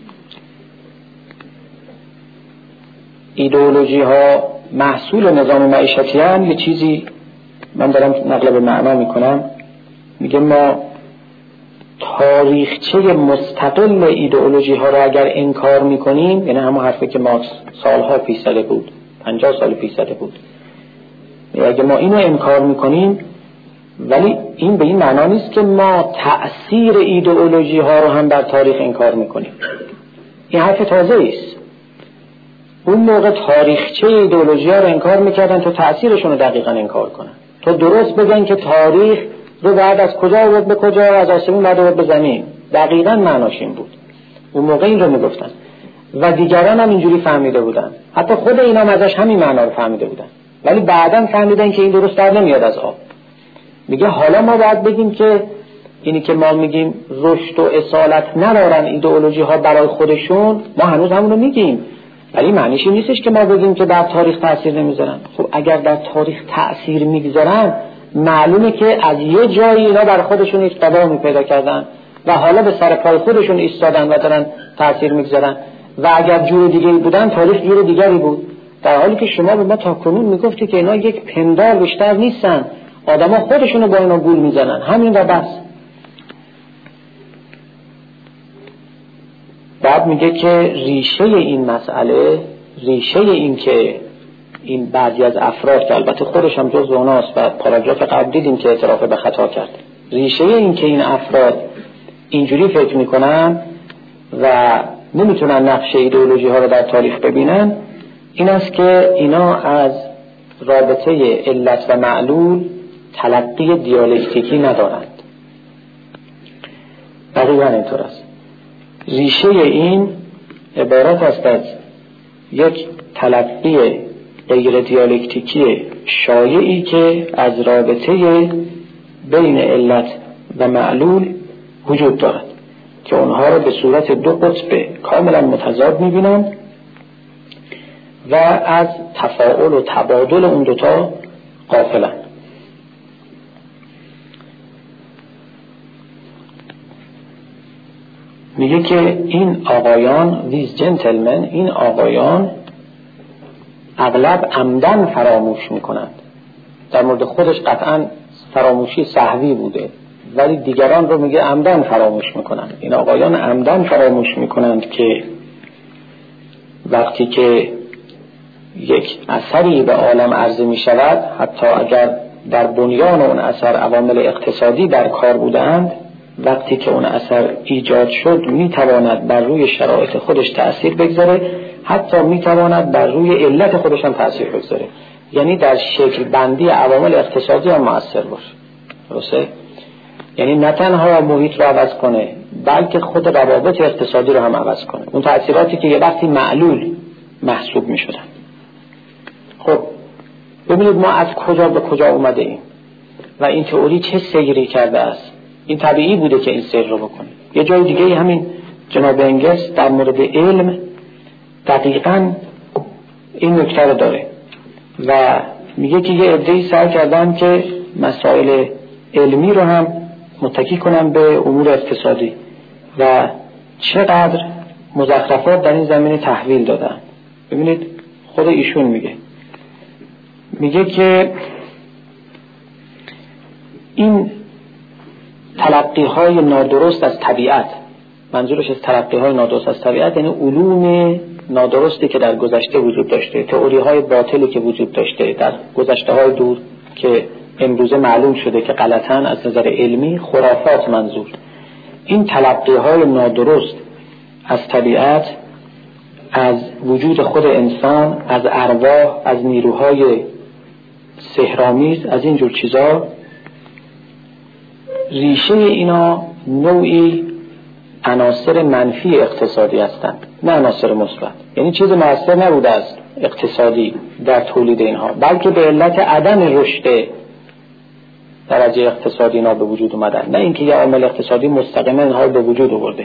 [SPEAKER 1] ایدئولوژی ها محصول نظام معیشتی هستند، یه چیزی من دارم نقل به معنا میکنم، میگه ما تاریخچه مستقل ایدئولوژی ها رو اگر انکار میکنیم، یعنی همون حرفی که مارکس سالها پیش زده بود، 50 سال پیش زده بود، اگر ما اینو انکار میکنیم، ولی این به این معنا نیست که ما تأثیر ایدئولوژی ها رو هم بر تاریخ انکار میکنیم. این حرف تازه است. اون موقع تاریخچه ایدئولوژی ها رو انکار میکردن تا تأثیرشون رو دقیقا انکار کنن، تا درست بگن که تاریخ رو بعد از کجا بود به کجا، از آسمون بعد بود به زمین. دقیقا معناش این بود. اون موقع این رو میگفتن و دیگران هم اینجوری فهمیده بودن، حتی خود اینا ازش همین معنا رو فهمیده بودن، ولی بعداً فهمیدن که این درست در نمیاد از آب. میگه حالا ما باید بگیم که اینی که ما میگیم رشد و اصالت ندارن ایدئولوژی ها برای خودشون، ما هنوز همون رو میگیم، ولی معنیش این نیستش که ما بگیم که در تاریخ تأثیر نمیذارن. خب اگر در تاریخ تأثیر میگذارن، معلومه که از یه جایی اینا برای خودشون اقتدامی پیدا کردن و حالا به سر پای خودشون ایستادن و دارن تأثیر میگذارن، و اگر جور دیگری بودن تاریخ جور دیگری بود. در حالی که شما به ما تاکنون میگفتی که اینا یک پندار بیشتر نیستن، آدما خودشونو با اینا گول میزنن، همین و بس. بعد میگه که ریشه این مسئله، ریشه این که این بعضی از افراد که البته خودش هم جزو اوناست و پاراگراف قبل دیدیم که اعتراف به خطا کرد، ریشه این که این افراد اینجوری فکر میکنن و نمیتونن نقش ایدئولوژی ها رو در تاریخ ببینن، این است که اینا از رابطه علت و معلول تلقی دیالکتیکی ندارند. دقیقاً اینطور است. ریشه این عبارت است از یک تلقی غیر دیالکتیکی شایعی که از رابطه بین علت و معلول وجود دارد که اونها رو به صورت دو قطب کاملا متضاد می‌بینند و از تفاعل و تبادل اون دوتا غافلند. میگه که این آقایان these gentlemen، این آقایان اغلب عمدن فراموش میکنند. در مورد خودش قطعا فراموشی سهوی بوده، ولی دیگران رو میگه عمدن فراموش میکنند. این آقایان عمدن فراموش میکنند که وقتی که یک اثری به عالم عرضه میشود، حتی اگر در بنیان اون اثر عوامل اقتصادی در کار بودند، وقتی که اون اثر ایجاد شد میتواند بر روی شرایط خودش تأثیر بگذاره، حتی میتواند بر روی علت خودش هم تأثیر بگذاره، یعنی در شکل بندی عوامل اقتصادی هم مؤثر باشه. درسته؟ یعنی نه تنها محیط رو عوض کنه، بلکه خود روابط اقتصادی رو هم عوض کنه، اون تأثیراتی که یه وقتی معلول محسوب میشدن. خب ببینید ما از کجا به کجا اومده ایم و این تئوری چه سیری کرده است. این طبیعی بوده که این سیر رو بکنه. یه جای دیگه همین جناب انگلس در مورد علم دقیقاً این نکته رو داره و میگه که یه عده‌ای سعی کردن که مسائل علمی رو هم متکی کنن به امور اقتصادی و چقدر مزخرفات در این زمینه تحویل دادن. ببینید خود ایشون میگه که این تلقی‌های نادرست از طبیعت، منظورش از تلقی‌های نادرست از طبیعت یعنی علوم نادرستی که در گذشته وجود داشته، تئوری‌های باطلی که وجود داشته در گذشته‌های دور که امروزه معلوم شده که غلطاً از نظر علمی خرافات منظور. این تلقی‌های نادرست از طبیعت، از وجود خود انسان، از ارواح، از نیروهای سحرآمیز، از این جور چیزا، ریشه اینا نوعی عناصر منفی اقتصادی هستند، نه عناصر مثبت. یعنی چیز مؤثر نبوده است اقتصادی در تولید اینها، بلکه به علت عدم رشد درجه اقتصادی اینا به وجود اومدن، نه اینکه یه عامل اقتصادی مستقیما اینها به وجود آورده.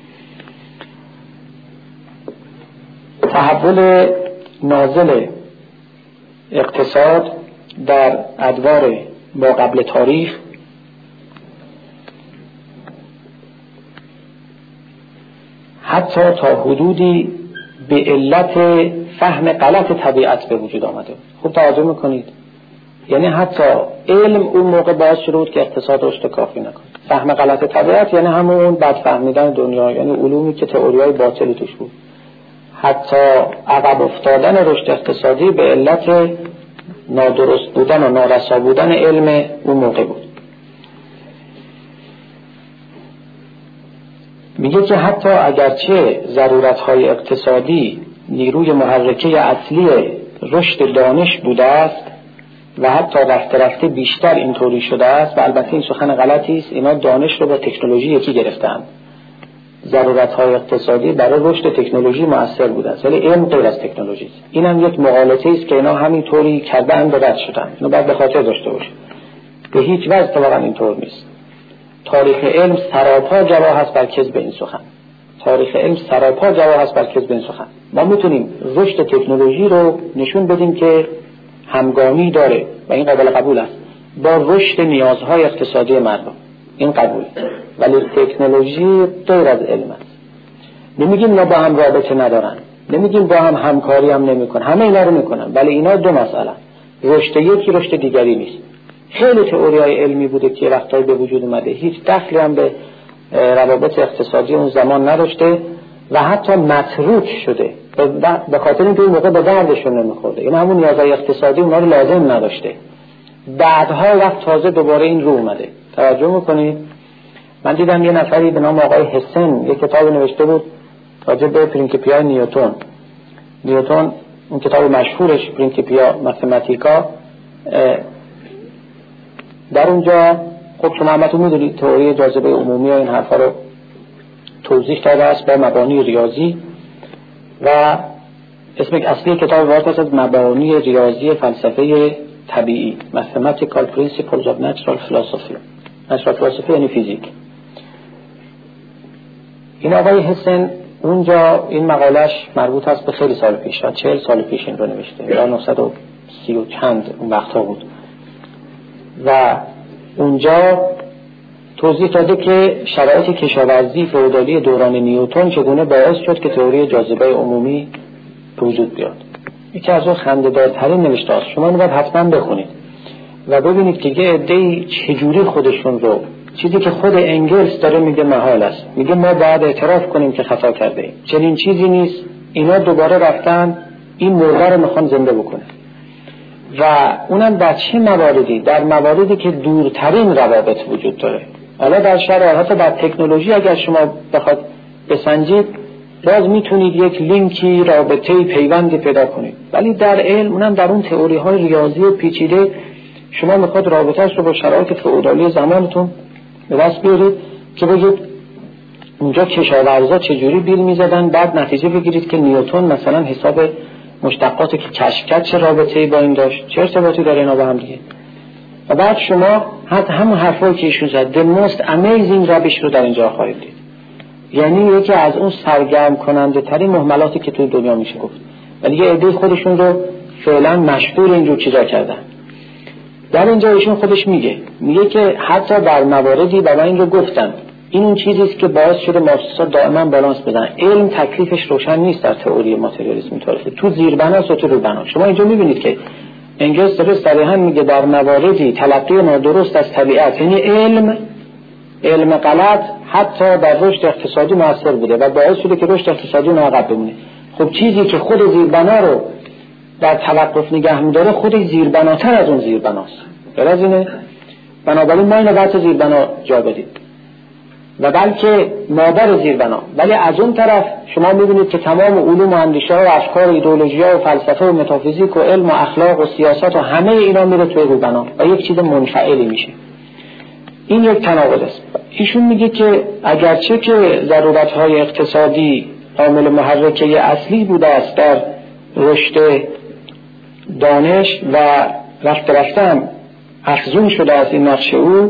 [SPEAKER 1] تحول نازل اقتصاد در ادوار ما قبل تاریخ حتی تا حدودی به علت فهم غلط طبیعت به وجود آمده. خوب توجه میکنید، یعنی حتی علم اون موقع باعث شده بود که اقتصاد رشد کافی نکنه. فهم غلط طبیعت یعنی همون بد فهمیدن دنیا، یعنی علومی که تئوری‌های باطلی توش بود. حتی عقب افتادن رشد اقتصادی به علت نادرست بودن و نارسا بودن علم اون موقع بود. میگه که حتی اگرچه ضرورت‌های اقتصادی نیروی محرکه اصلی رشد دانش بوده است و حتی رفته رفته بیشتر اینطوری شده است، و البته این سخن غلطی است، اینا دانش رو با تکنولوژی یکی گرفتن. ضرورت‌های اقتصادی برای رشد تکنولوژی مؤثر بوده است، ولی علم غیر از تکنولوژی است. این هم یک مغالطه است که اینا همینطوری کردن و رد شدن. اینو باید به خاطر داشته باشید. به هیچ وجه اتفاقا اینطور نیست. تاریخ علم سراپا گواه است بر کذب این سخن. تاریخ علم سراپا گواه است بر کذب این سخن. ما میتونیم رشد تکنولوژی رو نشون بدیم که همگامی داره و این قابل قبول است با رشد نیازهای اقتصادی مردم. این قبول، ولی تکنولوژی غیر از علم است. نمیگیم اینا با هم رابطه ندارن، نمیگیم با هم همکاری هم نمیکنن، همه اینا رو میکنن، ولی اینا دو مسئله. رشد یکی رشد دیگری نیست. خیلی تئوری‌های علمی بوده که وقتایی به وجود اومده هیچ دخلی هم به روابط اقتصادی اون زمان نداشته و حتی متروک شده به خاطر اینکه این موقع به دردشون نمیخورده. یعنی همون نیازهای اقتصادی اونا رو لازم نداشته. بعدها وقت تازه دوباره این رو اومده. توجه میکنید؟ من دیدم یه نفری به نام آقای حسن یه کتاب نوشته بود راجع به پرینسیپیای نیوتن. اون کتاب مشهورش پرینسیپیا ماتماتیکا، در اونجا خب شما همتون میدونید تئوری جاذبه عمومی و این حرفا رو توضیح داده است با مبانی ریاضی و اسم اصلی کتاب عبارت از مبانی ریاضی فلسفه طبیعی، Mathematical Principles of Natural Philosophy. Natural Philosophy یعنی فیزیک. این آقای حسن اونجا این مقالش مربوط است به خیلی سال پیش، 40 سال پیش این رو نوشته یا 930 و چند اون وقتا بود و اونجا توضیح داده که شرایط کشاورزی فئودالی دوران نیوتن چگونه باعث شد که تئوری جاذبه عمومی به وجود بیاد. یکی از اون خنده‌دارترین نوشته است. شما اینو باید حتما بخونید و ببینید که یه عده‌ای چجوری خودشون رو، چیزی که خود انگلس داره میگه محال است، میگه ما باید اعتراف کنیم که خطا کرده ایم، چنین چیزی نیست. اینا دوباره رفتن این مرده رو میخوان زنده بکنه و اونم در چه مواردی؟ در مواردی که دورترین روابط وجود داره. حالا در شرایط در تکنولوژی اگر شما بخواد بسنجید باز میتونید یک لینکی، رابطه‌ای، پیوندی پیدا کنید، ولی در علم اونم در اون تئوری های ریاضی پیچیده شما میخواد رابطه‌اش رو با شرایط فئودالی زمانتون به دست بیارید که بگید اونجا کشاورزا چجوری بیل میزدن، بعد نتیجه بگیرید که نیوتن مثلا حساب مشتقاتی که کشف کرد چه رابطه‌ای با این داشت، چه ارتباطی داره اینا با هم دیگه. و بعد شما حتی همون حرفایی که ایشون زد the most amazing rubbish رو در اینجا خواهید دید. یعنی یکی از اون سرگرم کننده ترین مهملاتی که توی دنیا میشه گفت، ولی یه عده خودشون رو فعلا مشغول اینجور چیزا کردن. در اینجا ایشون خودش میگه که حتی در مواردی و من این رو گفتم، این اون چیزیست که باعث شده مؤسسات دائما بالانس بزنن. علم تکلیفش روشن نیست در تئوری ماتریالیسم تاریخی، تو زیربناست و تو روبنا. شما اینجا میبینید که انگلس داره صریحا میگه در مواردی تلقی نادرست از طبیعت، یعنی علم غلط حتی در رشد اقتصادی موثر بوده و باعث شده که رشد اقتصادی عقب بمونه. خب چیزی که خود زیربنا رو در توقف نگه می‌داره خود زیربناتر از اون زیربناست. غیر از اینه، بنابراین ما اینو بحث زیربنا جا بدیم و بلکه مادر زیربنا. ولی از اون طرف شما می‌بینید که تمام علوم و اندیشه‌ها و افکار و ایدئولوژی‌ها و فلسفه و متافیزیک و علم و اخلاق و سیاست و همه اینا میره توی روبنا و یک چیز منفعلی میشه. این یک تناقض است. ایشون میگه که اگرچه که ضرورت‌های اقتصادی عامل محرکه اصلی بوده است در رشد دانش و رفته هم افزون شده از این نقش او،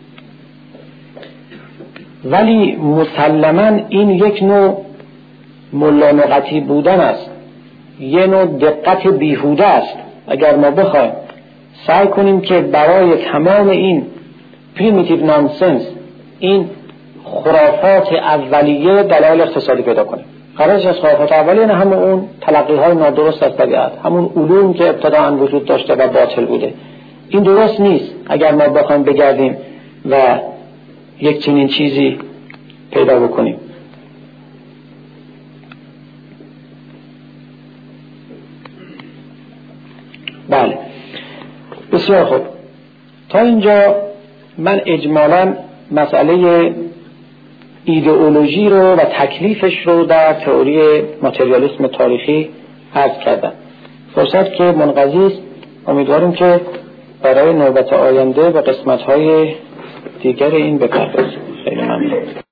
[SPEAKER 1] ولی مسلماً این یک نوع ملانقتی بودن است، یه نوع دقت بیهوده است. اگر ما بخوایم سعی کنیم که برای تمام این primitive nonsense، این خرافات اولیه دلایل اقتصادی پیدا کنیم. خارج از خرافات اولیه همون اون تلقی‌های نادرست از طبیعت، همون علوم که ابتداً وجود داشته و باطل بوده، این درست نیست. اگر ما بخوایم بگردیم و یک چنین چیزی پیدا بکنیم. بله، بسیار خوب. تا اینجا من اجمالاً مسئله ایدئولوژی رو و تکلیفش رو در تئوری ماتریالیسم تاریخی عرض کردم. فرصت که منقضی است، امیدوارم که برای نوبت آینده و قسمت‌های دیگر این بپردازیم. خیلی ممنون.